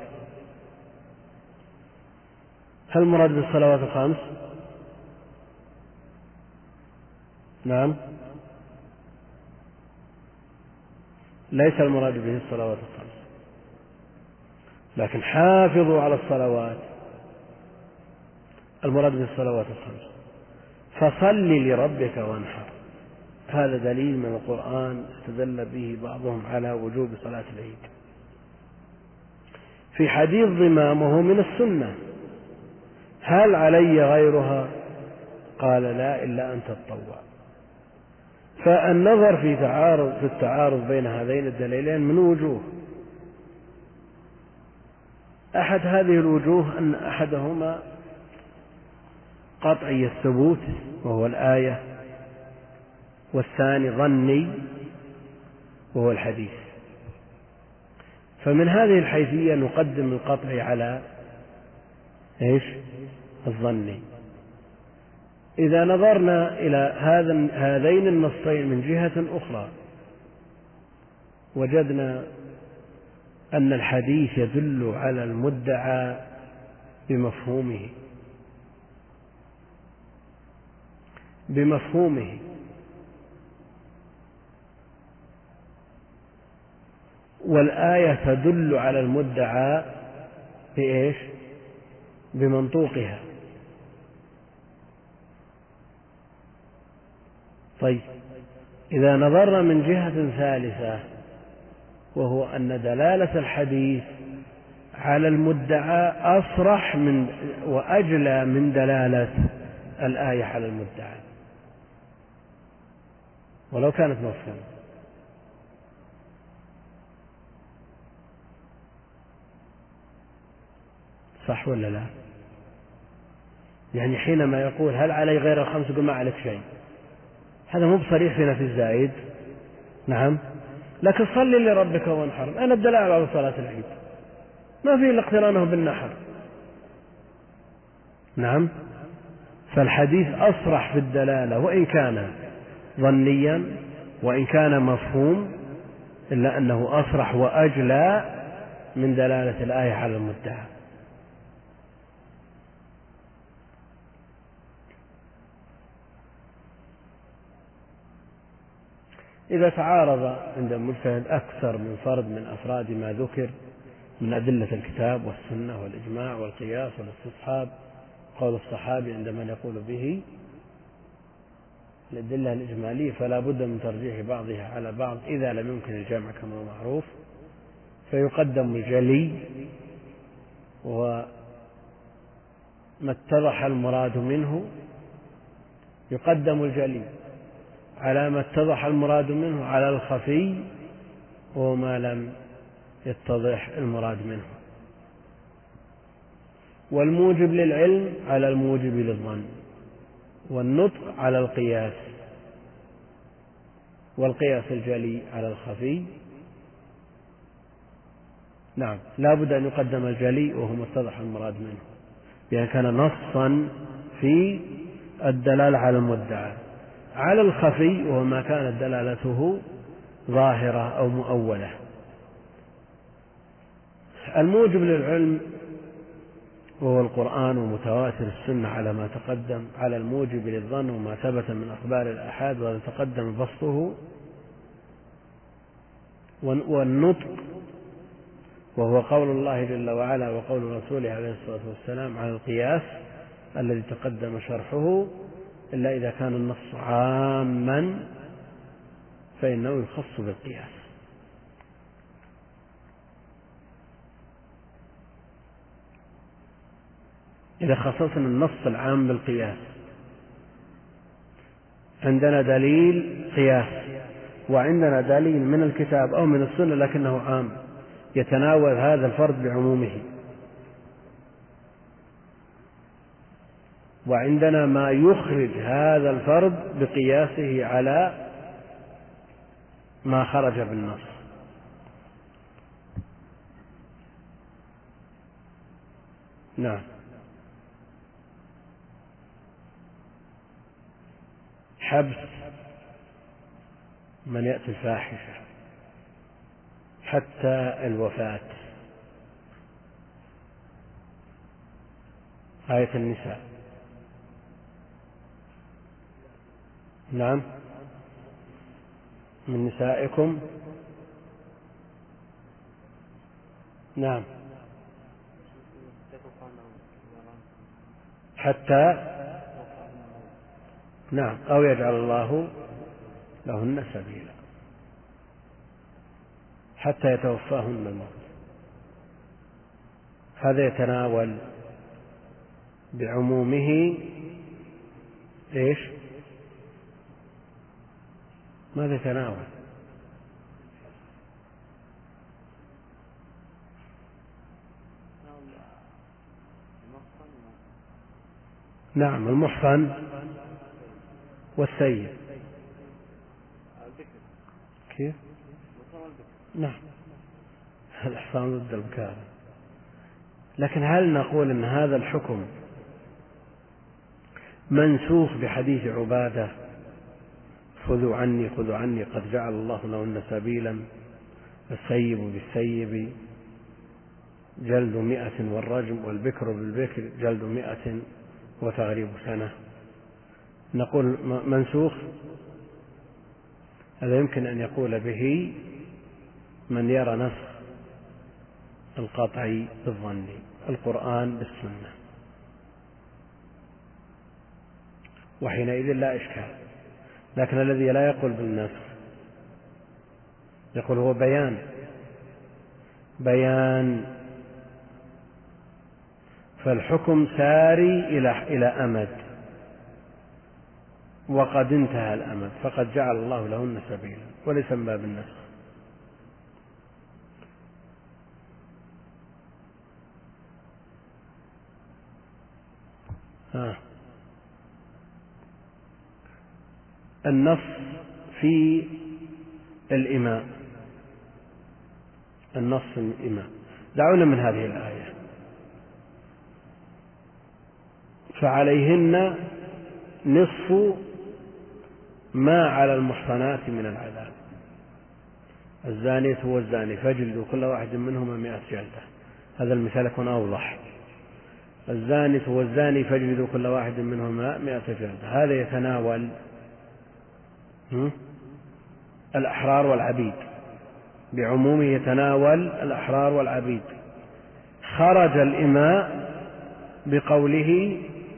هل المراد بالصلوات الخمس؟ نعم، ليس المراد به الصلوات الخمس، لكن حافظوا على الصلوات، المراد به الصلوات الخمس. فصل لربك وانحر، هذا دليل من القرآن استدل به بعضهم على وجوب صلاة العيد. في حديث ضمام وهو من السنة: هل علي غيرها؟ قال: لا، إلا أن تتطوع. فالنظر في التعارض بين هذين الدليلين من وجوه. أحد هذه الوجوه أن أحدهما قطعي الثبوت وهو الآية، والثاني ظني وهو الحديث. فمن هذه الحيثية نقدم القطعي على الظني. إذا نظرنا إلى هذين النصين من جهة أخرى، وجدنا أن الحديث يدل على المدعى بمفهومه، والآية تدل على المدعى بمنطوقها. طيب، إذا نظرنا من جهة ثالثة، وهو أن دلالة الحديث على المدعى أصرح وأجلى من دلالة الآية على المدعى ولو كانت مفهومة. صح ولا لا؟ يعني حينما يقول: هل علي غير الخمس؟ يقول: ما عليك شيء. هذا مو بصريح في نفي الزائد. نعم، لكن صل لربك وانحر، أنا الدلالة على صلاة العيد، ما فيه اقترانه بالنحر. نعم، فالحديث أصرح في الدلالة، وإن كان ظنيا وإن كان مفهوم، إلا أنه أصرح وأجلى من دلالة الآية على المدعى. إذا تعارض عند المجتهد أكثر من فرد من أفراد ما ذكر من أدلة الكتاب والسنة والإجماع والقياس والاستصحاب قول الصحابي عندما يقول به الأدلة الإجمالية فلا بد من ترجيح بعضها على بعض إذا لم يمكن الجمع كما هو معروف، فيقدم الجلي وما اتضح المراد منه، يقدم الجلي على ما اتضح المراد منه على الخفي وما لم يتضح المراد منه، والموجب للعلم على الموجب للظن، والنطق على القياس، والقياس الجلي على الخفي. نعم، لا بد أن يقدم الجلي وهو ما اتضح المراد منه، بأن كان نصا في الدلالة على المدعى، على الخفي وهو ما كانت دلالته ظاهرة أو مؤولة. الموجب للعلم وهو القرآن ومتواتر السنة على ما تقدم، على الموجب للظن وما ثبت من أخبار الآحاد وهذا تقدم بسطه، والنطق وهو قول الله جل وعلا وقول رسوله عليه الصلاة والسلام على القياس الذي تقدم شرحه، إلا إذا كان النص عاما فإنه يخص بالقياس. إذا خصصنا النص العام بالقياس عندنا دليل قياس، وعندنا دليل من الكتاب أو من السنة لكنه عام يتناول هذا الفرد بعمومه، وعندنا ما يخرج هذا الفرد بقياسه على ما خرج بالنص. نعم. حبس من يأتي الفاحشة حتى الوفاة، آية النساء. نعم، من نسائكم. نعم، حتى نعم أو يجعل الله لهن سبيلا، حتى يتوفاهن الموت. هذا يتناول بعمومه إيش؟ ماذا يتناول؟ نعم، المحصن والسيد. كيف؟ نعم، الإحصان ضد البكارة. لكن هل نقول أن هذا الحكم منسوخ بحديث عبادة خذوا عني خذوا عني قد جعل الله لهن سبيلا، السيب بالسيب جلد 100 والرجم والبكر بالبكر جلد 100 وتغريب سنة؟ نقول منسوخ. هذا يمكن أن يقول به من يرى نسخ القطعي بالظني، القرآن بالسنة، وحينئذ لا إشكال. لكن الذي لا يقول بالنسخ يقول هو بيان، فالحكم ساري إلى أمد، وقد انتهى الأمد فقد جعل الله لهن سبيلا، وليس من باب النسخ. النص في الإماء، النص في الإماء. دعونا من هذه الآية: فعليهن نصف ما على المحصنات من العذاب، الزانية والزاني فاجلدوا كل واحد منهما 100 جلدة. هذا المثال يكون أوضح. الزانية والزاني فاجلدوا كل واحد منهما 100 جلدة، هذا يتناول الأحرار والعبيد، بعمومه يتناول الأحرار والعبيد. خرج الإماء بقوله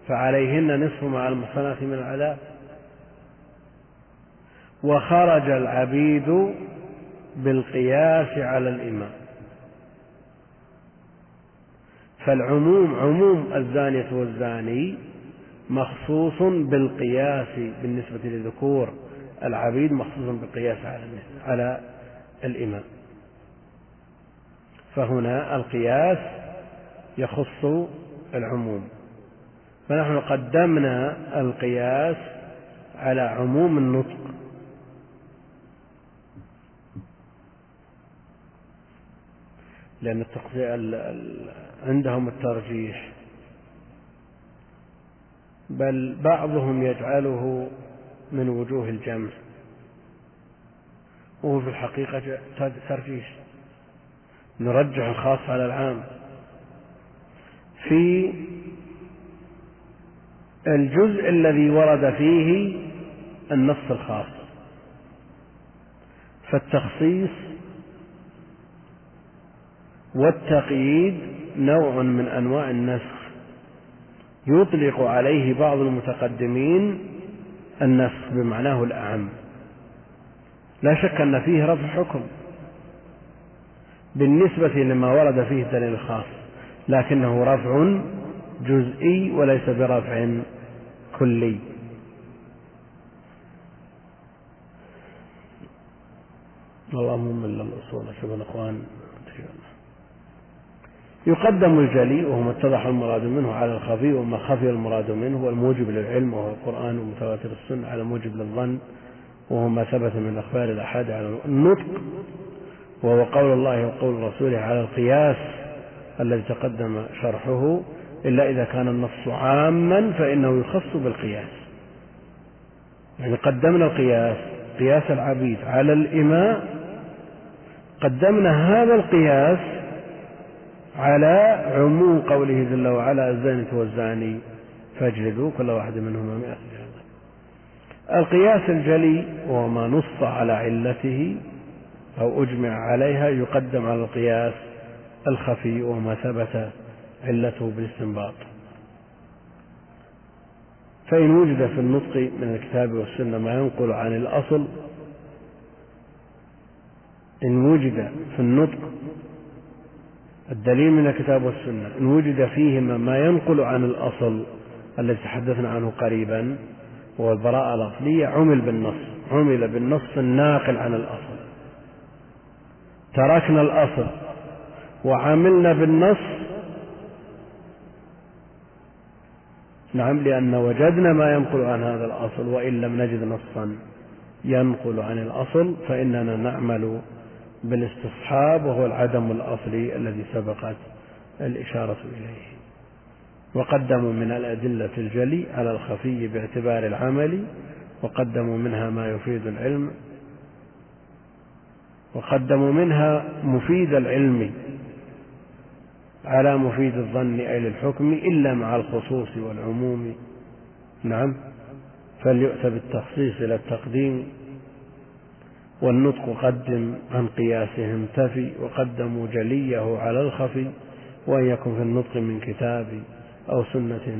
فعليهن نصف مع المحصنات من العذاب. وخرج العبيد بالقياس على الإماء، فالعموم عموم الزانية والزاني مخصوص بالقياس بالنسبة لذكور العبيد، مخصوص بالقياس على الإماء. فهنا القياس يخص العموم، فنحن قدمنا القياس على عموم النطق، لأن عندهم الترجيح، بل بعضهم يجعله من وجوه الجمع، وهو في الحقيقة ترجيح، نرجح الخاص على العام. في الجزء الذي ورد فيه النص الخاص، فالتخصيص والتقييد نوع من أنواع النسخ، يطلق عليه بعض المتقدمين النسخ بمعناه الأعم، لا شك أن فيه رفع حكم بالنسبة لما ورد فيه الدليل الخاص، لكنه رفع جزئي وليس برفع كلي. اللهم إلا الأصول. شوف الأخوان، يقدم الجلي وهو ما اتضح المراد منه على الخفي، وما خفي المراد منه هو الموجب للعلم وهو القرآن ومتواتر السنة على موجب للظن وهو ما ثبت من أخبار الأحاد على النطق، وهو قول الله وقول رسوله على القياس الذي تقدم شرحه، إلا إذا كان النص عاما فإنه يخص بالقياس. يعني قدمنا القياس، قياس العبيد على الإماء، قدمنا هذا القياس على عموم قوله جل وعلا الزانية والزاني فاجلدوا كل واحد منهما 100 جلدة. القياس الجلي وهو ما نص على علته أو أجمع عليها يقدم على القياس الخفي وما ثبت علته بالاستنباط. فإن وجد في النطق من الكتاب والسنة ما ينقل عن الأصل، إن وجد في النطق الدليل من الكتاب والسنة إن وجد فيهما ما ينقل عن الأصل الذي تحدثنا عنه قريبا وهو البراءة الأصلية، عمل بالنص الناقل عن الأصل. تركنا الأصل وعملنا بالنص، نعم، لأن وجدنا ما ينقل عن هذا الأصل، وإن لم نجد نصا ينقل عن الأصل فإننا نعمل بالاستصحاب، وهو العدم الأصلي الذي سبقت الإشارة إليه. وقدموا من الأدلة الجلي على الخفي باعتبار العمل، وقدموا منها ما يفيد العلم، وقدموا منها مفيد العلم على مفيد الظن أي للحكم، إلا مع الخصوص والعموم، نعم، فليؤتى بالتخصيص إلى التقديم. والنطق قدم عن قياسهم تفي، وقدموا جليه على الخفي، وأن يكن في النطق من كتاب أو سنة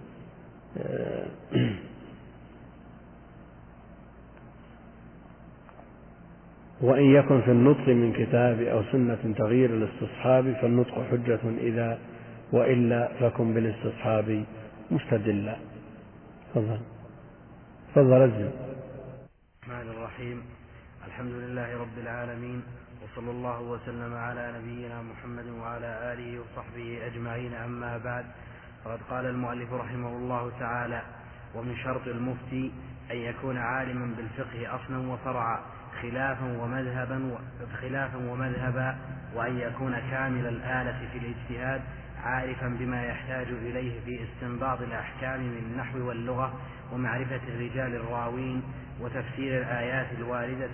وإن يكن في النطق من كتاب أو سنة تغيير الاستصحاب فالنطق حجة إذا، وإلا فكن بالاستصحاب مستدلا. تفضل أزل. الرحمن الرحيم. الحمد لله رب العالمين، وصلى الله وسلم على نبينا محمد وعلى آله وصحبه أجمعين. أما بعد، فقد قال المؤلف رحمه الله تعالى: ومن شرط المفتي أن يكون عالما بالفقه أصلا وفرعا، خلافا ومذهبا، وأن يكون كامل الآلة في الاجتهاد، عارفا بما يحتاج إليه في استنباط الأحكام من النحو واللغة، ومعرفة الرجال الراوين، وتفسير الآيات الواردة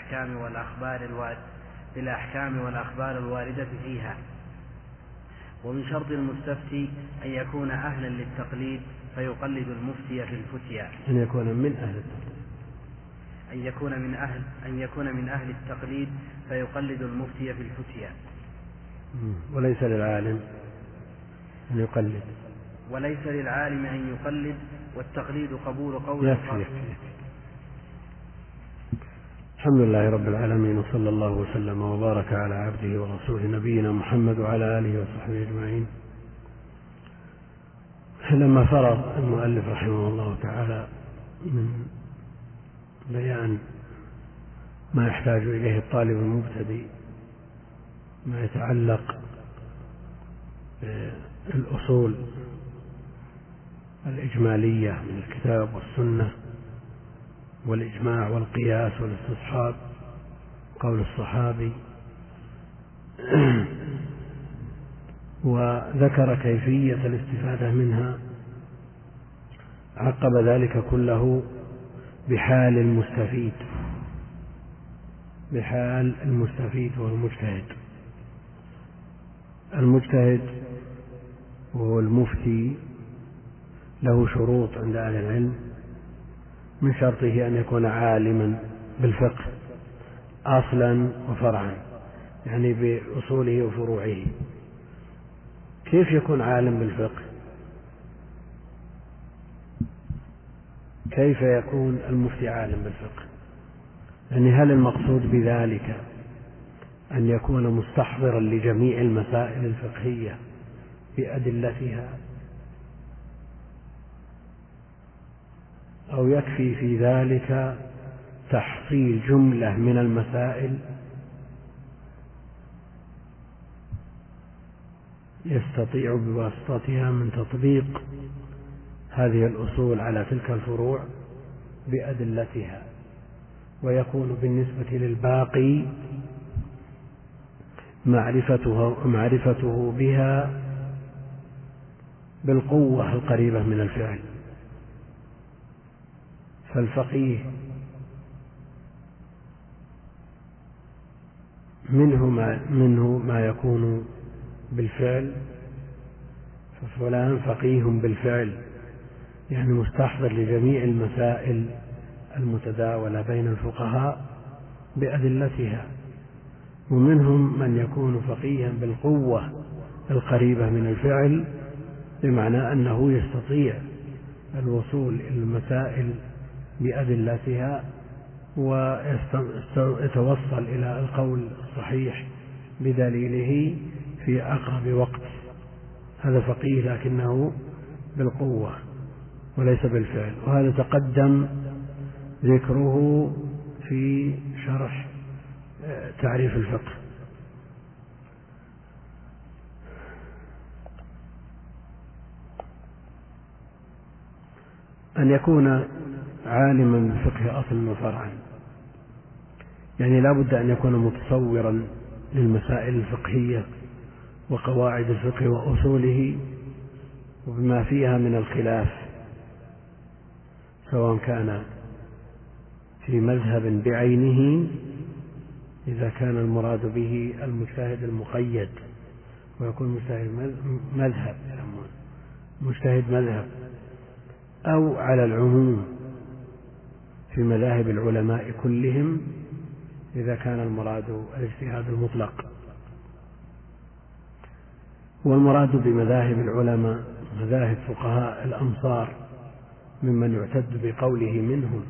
بالأحكام والأخبار الواردة فيها. ومن شرط المستفتي أن يكون أهلا للتقليد فيقلد المفتي في الفتيا، أن يكون من أهل التقليد فيقلد المفتي في الفتيا. وليس للعالم أن يقلد. وليس للعالم أن يقلد، والتقليد قبول قول يكفي. الحمد لله رب العالمين، وصلى الله وسلم وبارك على عبده ورسوله نبينا محمد وعلى آله وصحبه أجمعين. لما فرغ المؤلف رحمه الله تعالى من بيان ما يحتاج إليه الطالب المبتدئ ما يتعلق بالأصول الإجمالية من الكتاب والسنة والإجماع والقياس والاستصحاب قول الصحابي، وذكر كيفية الاستفادة منها، عقب ذلك كله بحال المستفيد وهو المجتهد وهو المفتي له شروط عند أهل العلم، من شرطه أن يكون عالما بالفقه أصلا وفرعا، يعني بأصوله وفروعه. كيف يكون عالم بالفقه؟ كيف يكون المفتي عالم بالفقه؟ يعني هل المقصود بذلك أن يكون مستحضرا لجميع المسائل الفقهية بأدلتها، أو يكفي في ذلك تحصيل جملة من المسائل يستطيع بواسطتها من تطبيق هذه الأصول على تلك الفروع بأدلتها، ويكون بالنسبة للباقي معرفته بها بالقوة القريبة من الفعل. فالفقيه منه ما يكون بالفعل، ففلان فقيه بالفعل يعني مستحضر لجميع المسائل المتداولة بين الفقهاء بأدلتها، ومنهم من يكون فقيها بالقوة القريبة من الفعل، بمعنى أنه يستطيع الوصول إلى المسائل بأدلتها ويتوصل إلى القول الصحيح بدليله في أقرب وقت. هذا فقيه لكنه بالقوة وليس بالفعل، وهذا تقدم ذكره في شرح تعريف الفقه. أن يكون عالما بالفقه أصلا وفرعا، يعني لا بد أن يكون متصورا للمسائل الفقهية وقواعد الفقه وأصوله وبما فيها من الخلاف، سواء كان في مذهب بعينه إذا كان المراد به المجتهد المقيد ويكون مجتهد مذهب، أو على العموم في مذاهب العلماء كلهم إذا كان المراد الاجتهاد المطلق. والمراد بمذاهب العلماء مذاهب فقهاء الأمصار ممن يعتد بقوله منهم،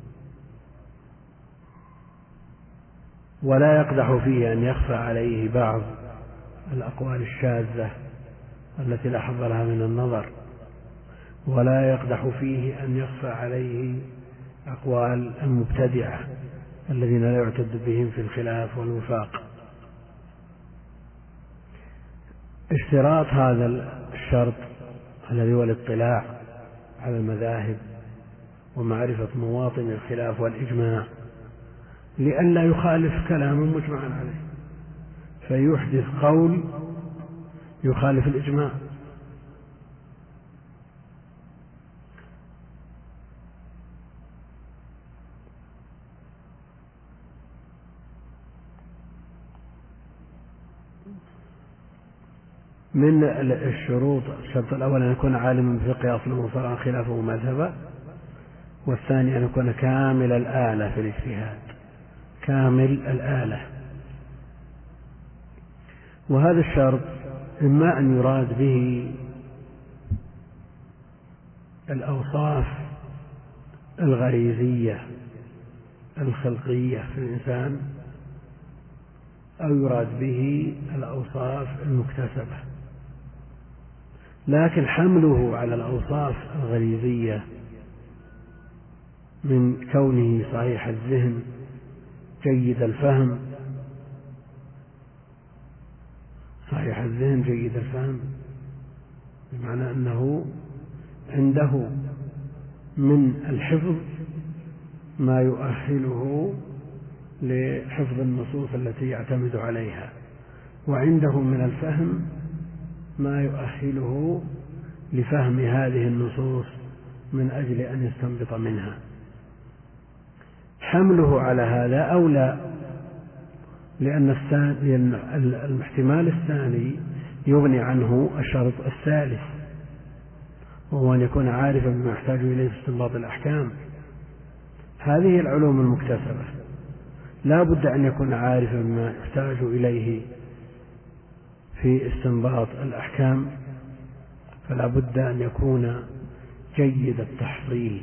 ولا يقدح فيه أن يخفى عليه بعض الأقوال الشاذة التي لا حظ لها من النظر، ولا يقدح فيه أن يخفى عليه أقوال المبتدعة الذين لا يعتد بهم في الخلاف والوفاق. اشتراط هذا الشرط الذي هو الاطلاع على المذاهب ومعرفة مواطن الخلاف والإجماع، لئلا يخالف كلام مجمع عليه فيحدث قول يخالف الإجماع. من الشروط: الشرط الأول أن يكون عالما بفقه أصلا وفرعا خلافه مذهبا، والثاني أن يكون كامل الآلة في الاجتهاد، كامل الآلة. وهذا الشرط إما أن يراد به الأوصاف الغريزية الخلقية في الإنسان، أو يراد به الأوصاف المكتسبة. لكن حمله على الأوصاف الغريزية من كونه صحيح الذهن جيد الفهم، صحيح الذهن جيد الفهم بمعنى أنه عنده من الحفظ ما يؤهله لحفظ النصوص التي يعتمد عليها، وعنده من الفهم ما يؤهله لفهم هذه النصوص من أجل أن يستنبط منها. حمله على هذا أولى، لأن الاحتمال الثاني يغني عنه الشرط الثالث، وهو أن يكون عارفا بما يحتاج إليه في استنباط الأحكام. هذه العلوم المكتسبة لا بد أن يكون عارفا بما يحتاج إليه في استنباط الأحكام، فلا بد أن يكون جيد التحصيل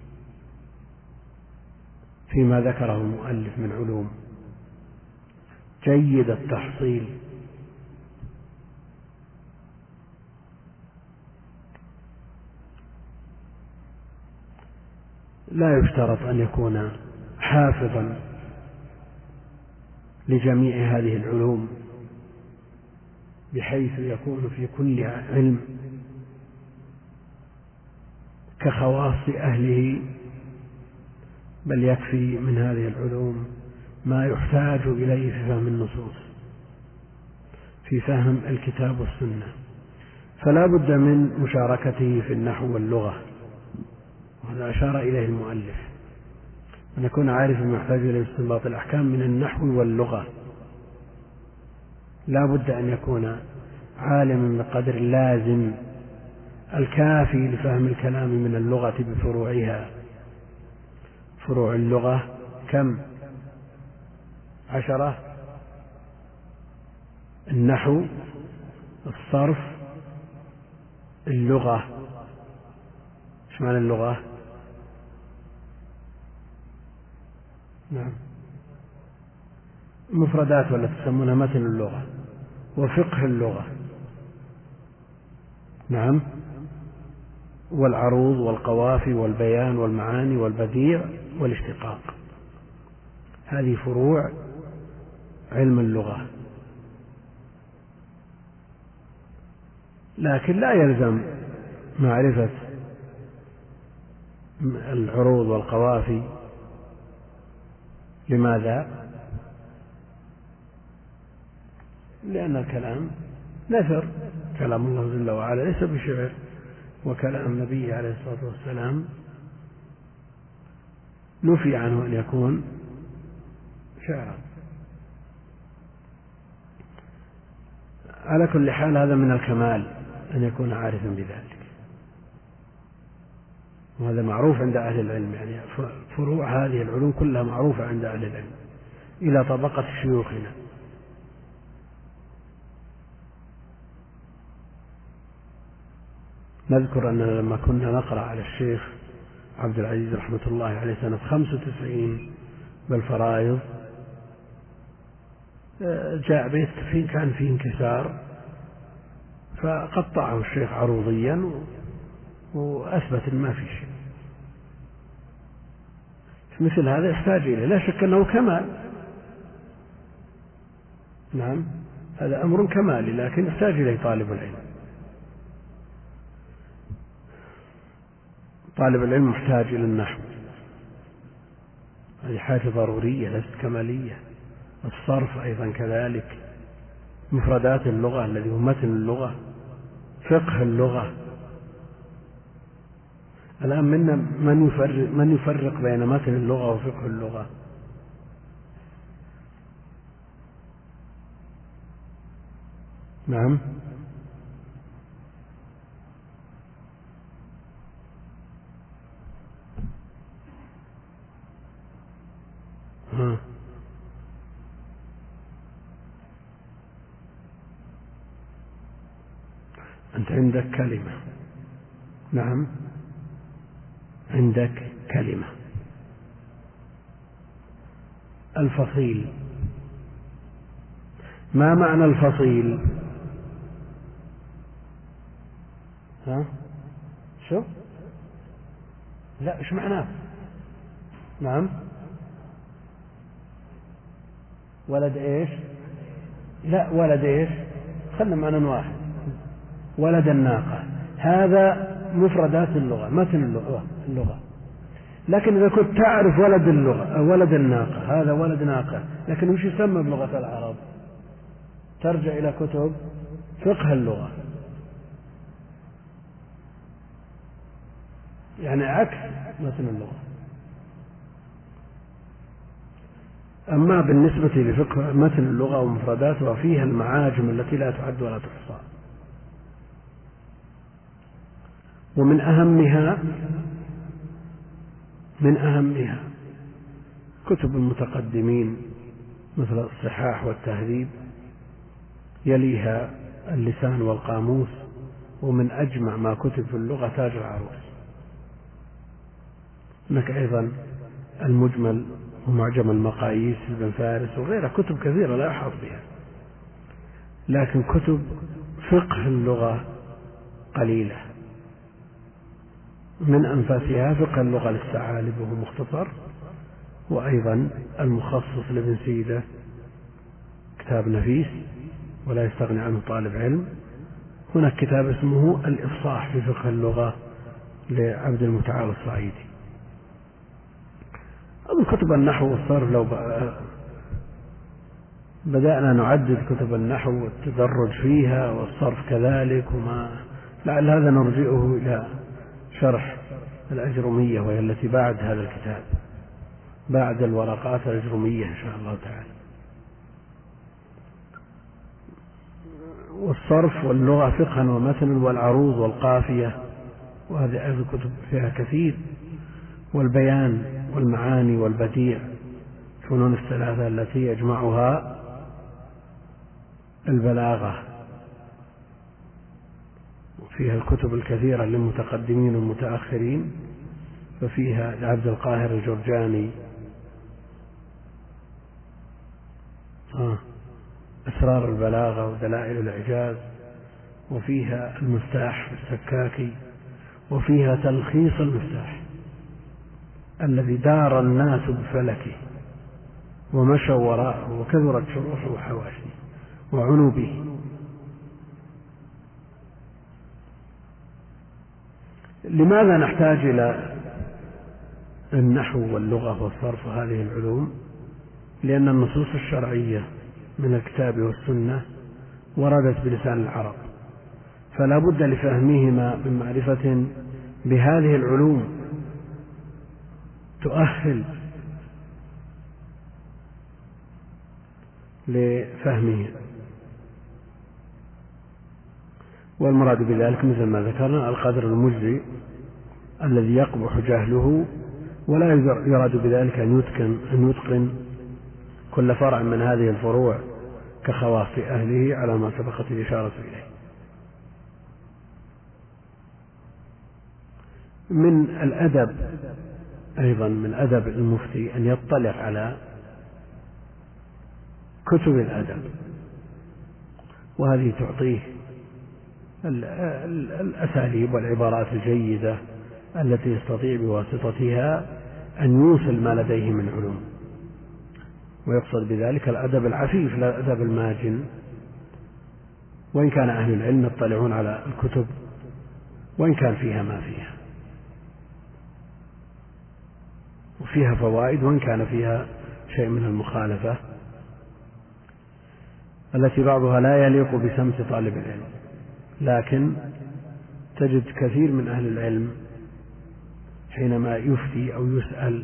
فيما ذكره المؤلف من علوم، جيد التحصيل. لا يشترط أن يكون حافظا لجميع هذه العلوم بحيث يكون في كل علم كخواص أهله، بل يكفي من هذه العلوم ما يحتاج إليه في فهم النصوص، في فهم الكتاب والسنة. فلا بد من مشاركته في النحو واللغة، وهذا أشار إليه المؤلف، أن يكون عارفا ما يحتاج إليه استنباط الأحكام من النحو واللغة. لا بد أن يكون عالما بقدر اللازم الكافي لفهم الكلام من اللغة بفروعها. فروع اللغة كم؟ 10: النحو، الصرف، اللغة. ايش معنى اللغة؟ نعم، مفردات ولا تسمونها متن اللغة، وفقه اللغة. نعم، والعروض والقوافي والبيان والمعاني والبديع والاشتقاق. هذه فروع علم اللغة. لكن لا يلزم معرفة العروض والقوافي. لماذا؟ لأن الكلام نثر، كلام الله جل وعلا ليس بشعر، وكلام النبي عليه الصلاة والسلام نفي عنه أن يكون شعرا. على كل حال هذا من الكمال أن يكون عارفا بذلك، وهذا معروف عند أهل العلم. يعني فروع هذه العلوم كلها معروفة عند أهل العلم إلى طبقة شيوخنا. نذكر أننا لما كنا نقرأ على الشيخ عبد العزيز رحمة الله عليه سنة 95 بالفرائض، جاء بيت كان فيه انكسار، فقطعه الشيخ عروضيا وأثبت أن ما في شيء. مثل هذا يحتاج إليه، لا شك أنه كمال. نعم، هذا أمر كمالي، لكن يحتاج إليه طالب العلم. طالب العلم محتاج إلى النحو، هذه حاجة ضرورية ليست كمالية. الصرف أيضا كذلك، مفردات اللغة الذي هو متن اللغة، فقه اللغة. الآن منا من يفرق بين متن اللغة وفقه اللغة؟ نعم، أنت عندك كلمة. نعم، عندك كلمة. الفصيل، ما معنى الفصيل؟ ها؟ شو؟ لا، ايش معناه؟ نعم، ولد ايش؟ لا، ولد ايش؟ خلنا معنى واحد، ولد الناقة. هذا مفردات اللغة، متن اللغة. لكن إذا كنت تعرف ولد اللغة، ولد الناقة، هذا ولد ناقة، لكن وش يسمى بلغة العرب؟ ترجع إلى كتب فقه اللغة، يعني عكس متن اللغة. أما بالنسبة لفقه متن اللغة ومفرداتها فيها المعاجم التي لا تعد ولا تحصى، ومن أهمها كتب المتقدمين مثل الصحاح والتهذيب، يليها اللسان والقاموس، ومن أجمع ما كتب في اللغة تاج العروس. هناك أيضا المجمل ومعجم المقاييس لابن فارس وغيرها، كتب كثيرة لا يحاط بها. لكن كتب فقه اللغة قليلة، من أنفاسها فقه اللغة للثعالب وهو مختصر، وأيضا المخصص لابن سيدة كتاب نفيس ولا يستغني عنه طالب علم. هناك كتاب اسمه الإفصاح في فقه اللغة لعبد المتعال الصعيدي. أظن كتب النحو والصرف لو بدأنا نعدد كتب النحو والتدرج فيها والصرف كذلك لعل هذا نرجئه إلى شرح الأجرمية، وهي التي بعد هذا الكتاب، بعد الورقات الأجرمية إن شاء الله تعالى. والصرف واللغة فقها ومتنا، والعروض والقافية، وهذه أيضا كتب فيها كثير، والبيان والمعاني والبديع، فنون الثلاثة التي يجمعها البلاغة، وفيها الكتب الكثيرة للمتقدمين والمتأخرين، ففيها لعبد القاهر الجرجاني أسرار البلاغة ودلائل الإعجاز، وفيها المفتاح السكاكي، وفيها تلخيص المفتاح الذي دار الناس بفلكه ومشوا وراءه وكثرت شروحه وحواشيه وعنوا به. لماذا نحتاج إلى النحو واللغة والصرف وهذه العلوم؟ لأن النصوص الشرعية من الكتاب والسنة وردت بلسان العرب، فلا بد لفهمهما من معرفة بهذه العلوم تؤهل لفهمه. والمراد بذلك مثل ما ذكرنا القدر المجزي الذي يقبح جهله، ولا يراد بذلك أن يتقن كل فرع من هذه الفروع كخواص أهله على ما سبقت الإشارة إليه. من الأدب أيضا، من أدب المفتي أن يطلع على كتب الأدب، وهذه تعطيه الأساليب والعبارات الجيدة التي يستطيع بواسطتها أن يوصل ما لديه من علوم. ويقصد بذلك الأدب العفيف لا الأدب الماجن، وإن كان أهل العلم يطلعون على الكتب وإن كان فيها ما فيها، وفيها فوائد وإن كان فيها شيء من المخالفة التي بعضها لا يليق بسمت طالب العلم. لكن تجد كثير من أهل العلم حينما يفتي أو يسأل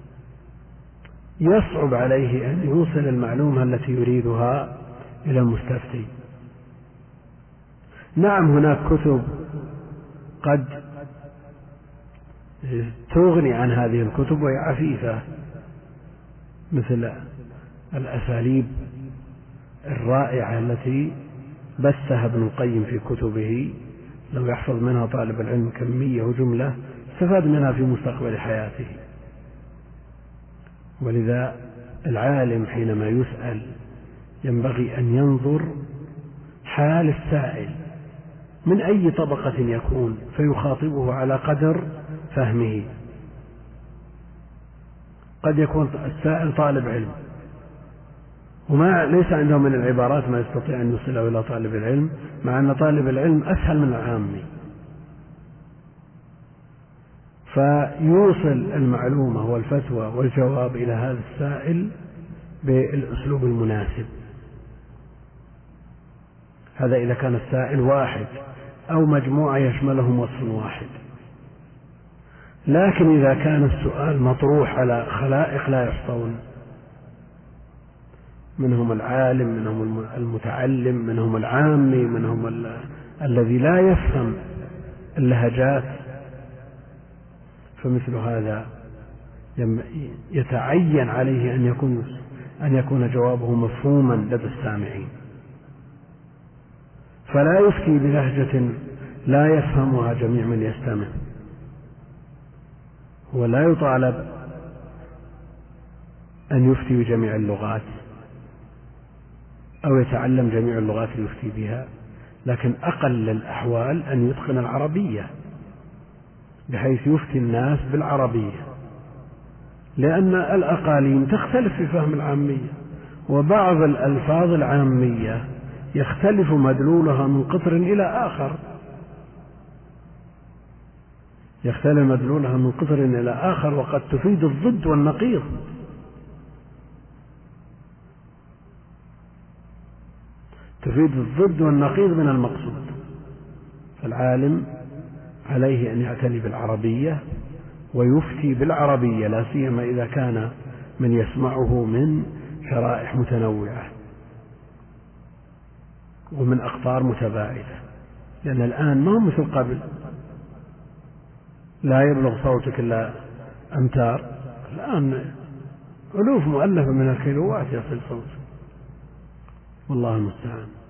يصعب عليه أن يوصل المعلومة التي يريدها إلى المستفتي. نعم هناك كتب قد تغني عن هذه الكتب وهي عفيفة، مثل الأساليب الرائعة التي بثها ابن القيم في كتبه، لو يحفظ منها طالب العلم كمية وجملة استفاد منها في مستقبل حياته. ولذا العالم حينما يسأل ينبغي أن ينظر حال السائل من أي طبقة يكون، فيخاطبه على قدر فهمه. قد يكون السائل طالب علم وما ليس عنده من العبارات ما يستطيع أن يوصله إلى طالب العلم، مع أن طالب العلم أسهل من العامي، فيوصل المعلومة والفتوى والجواب إلى هذا السائل بالأسلوب المناسب. هذا إذا كان السائل واحد أو مجموعة يشملهم وصف واحد. لكن إذا كان السؤال مطروح على خلائق لا يحصون، منهم العالم، منهم المتعلم، منهم العامي، منهم الذي لا يفهم اللهجات، فمثل هذا يتعين عليه أن يكون جوابه مفهوما لدى السامعين، فلا يفتي بلهجة لا يفهمها جميع من يستمع، ولا يطالب أن يفتي بجميع اللغات أو يتعلم جميع اللغات يفتي بها، لكن أقل الأحوال أن يتقن العربية بحيث يفتي الناس بالعربية، لأن الأقاليم تختلف في فهم العامية، وبعض الألفاظ العامية يختلف مدلولها من قطر إلى آخر، يختلف مدلولها من قطر إلى آخر، وقد تفيد الضد والنقيض. تفيد الضد والنقيض من المقصود. فالعالم عليه أن يعتني بالعربية ويفتي بالعربية، لا سيما إذا كان من يسمعه من شرائح متنوعة ومن أقطار متباعدة، لأن الآن ما هو مثل قبل، لا يبلغ صوتك إلا أمتار، الآن ألوف مؤلفة من الكيلوات يصل صوتك، والله المستعان.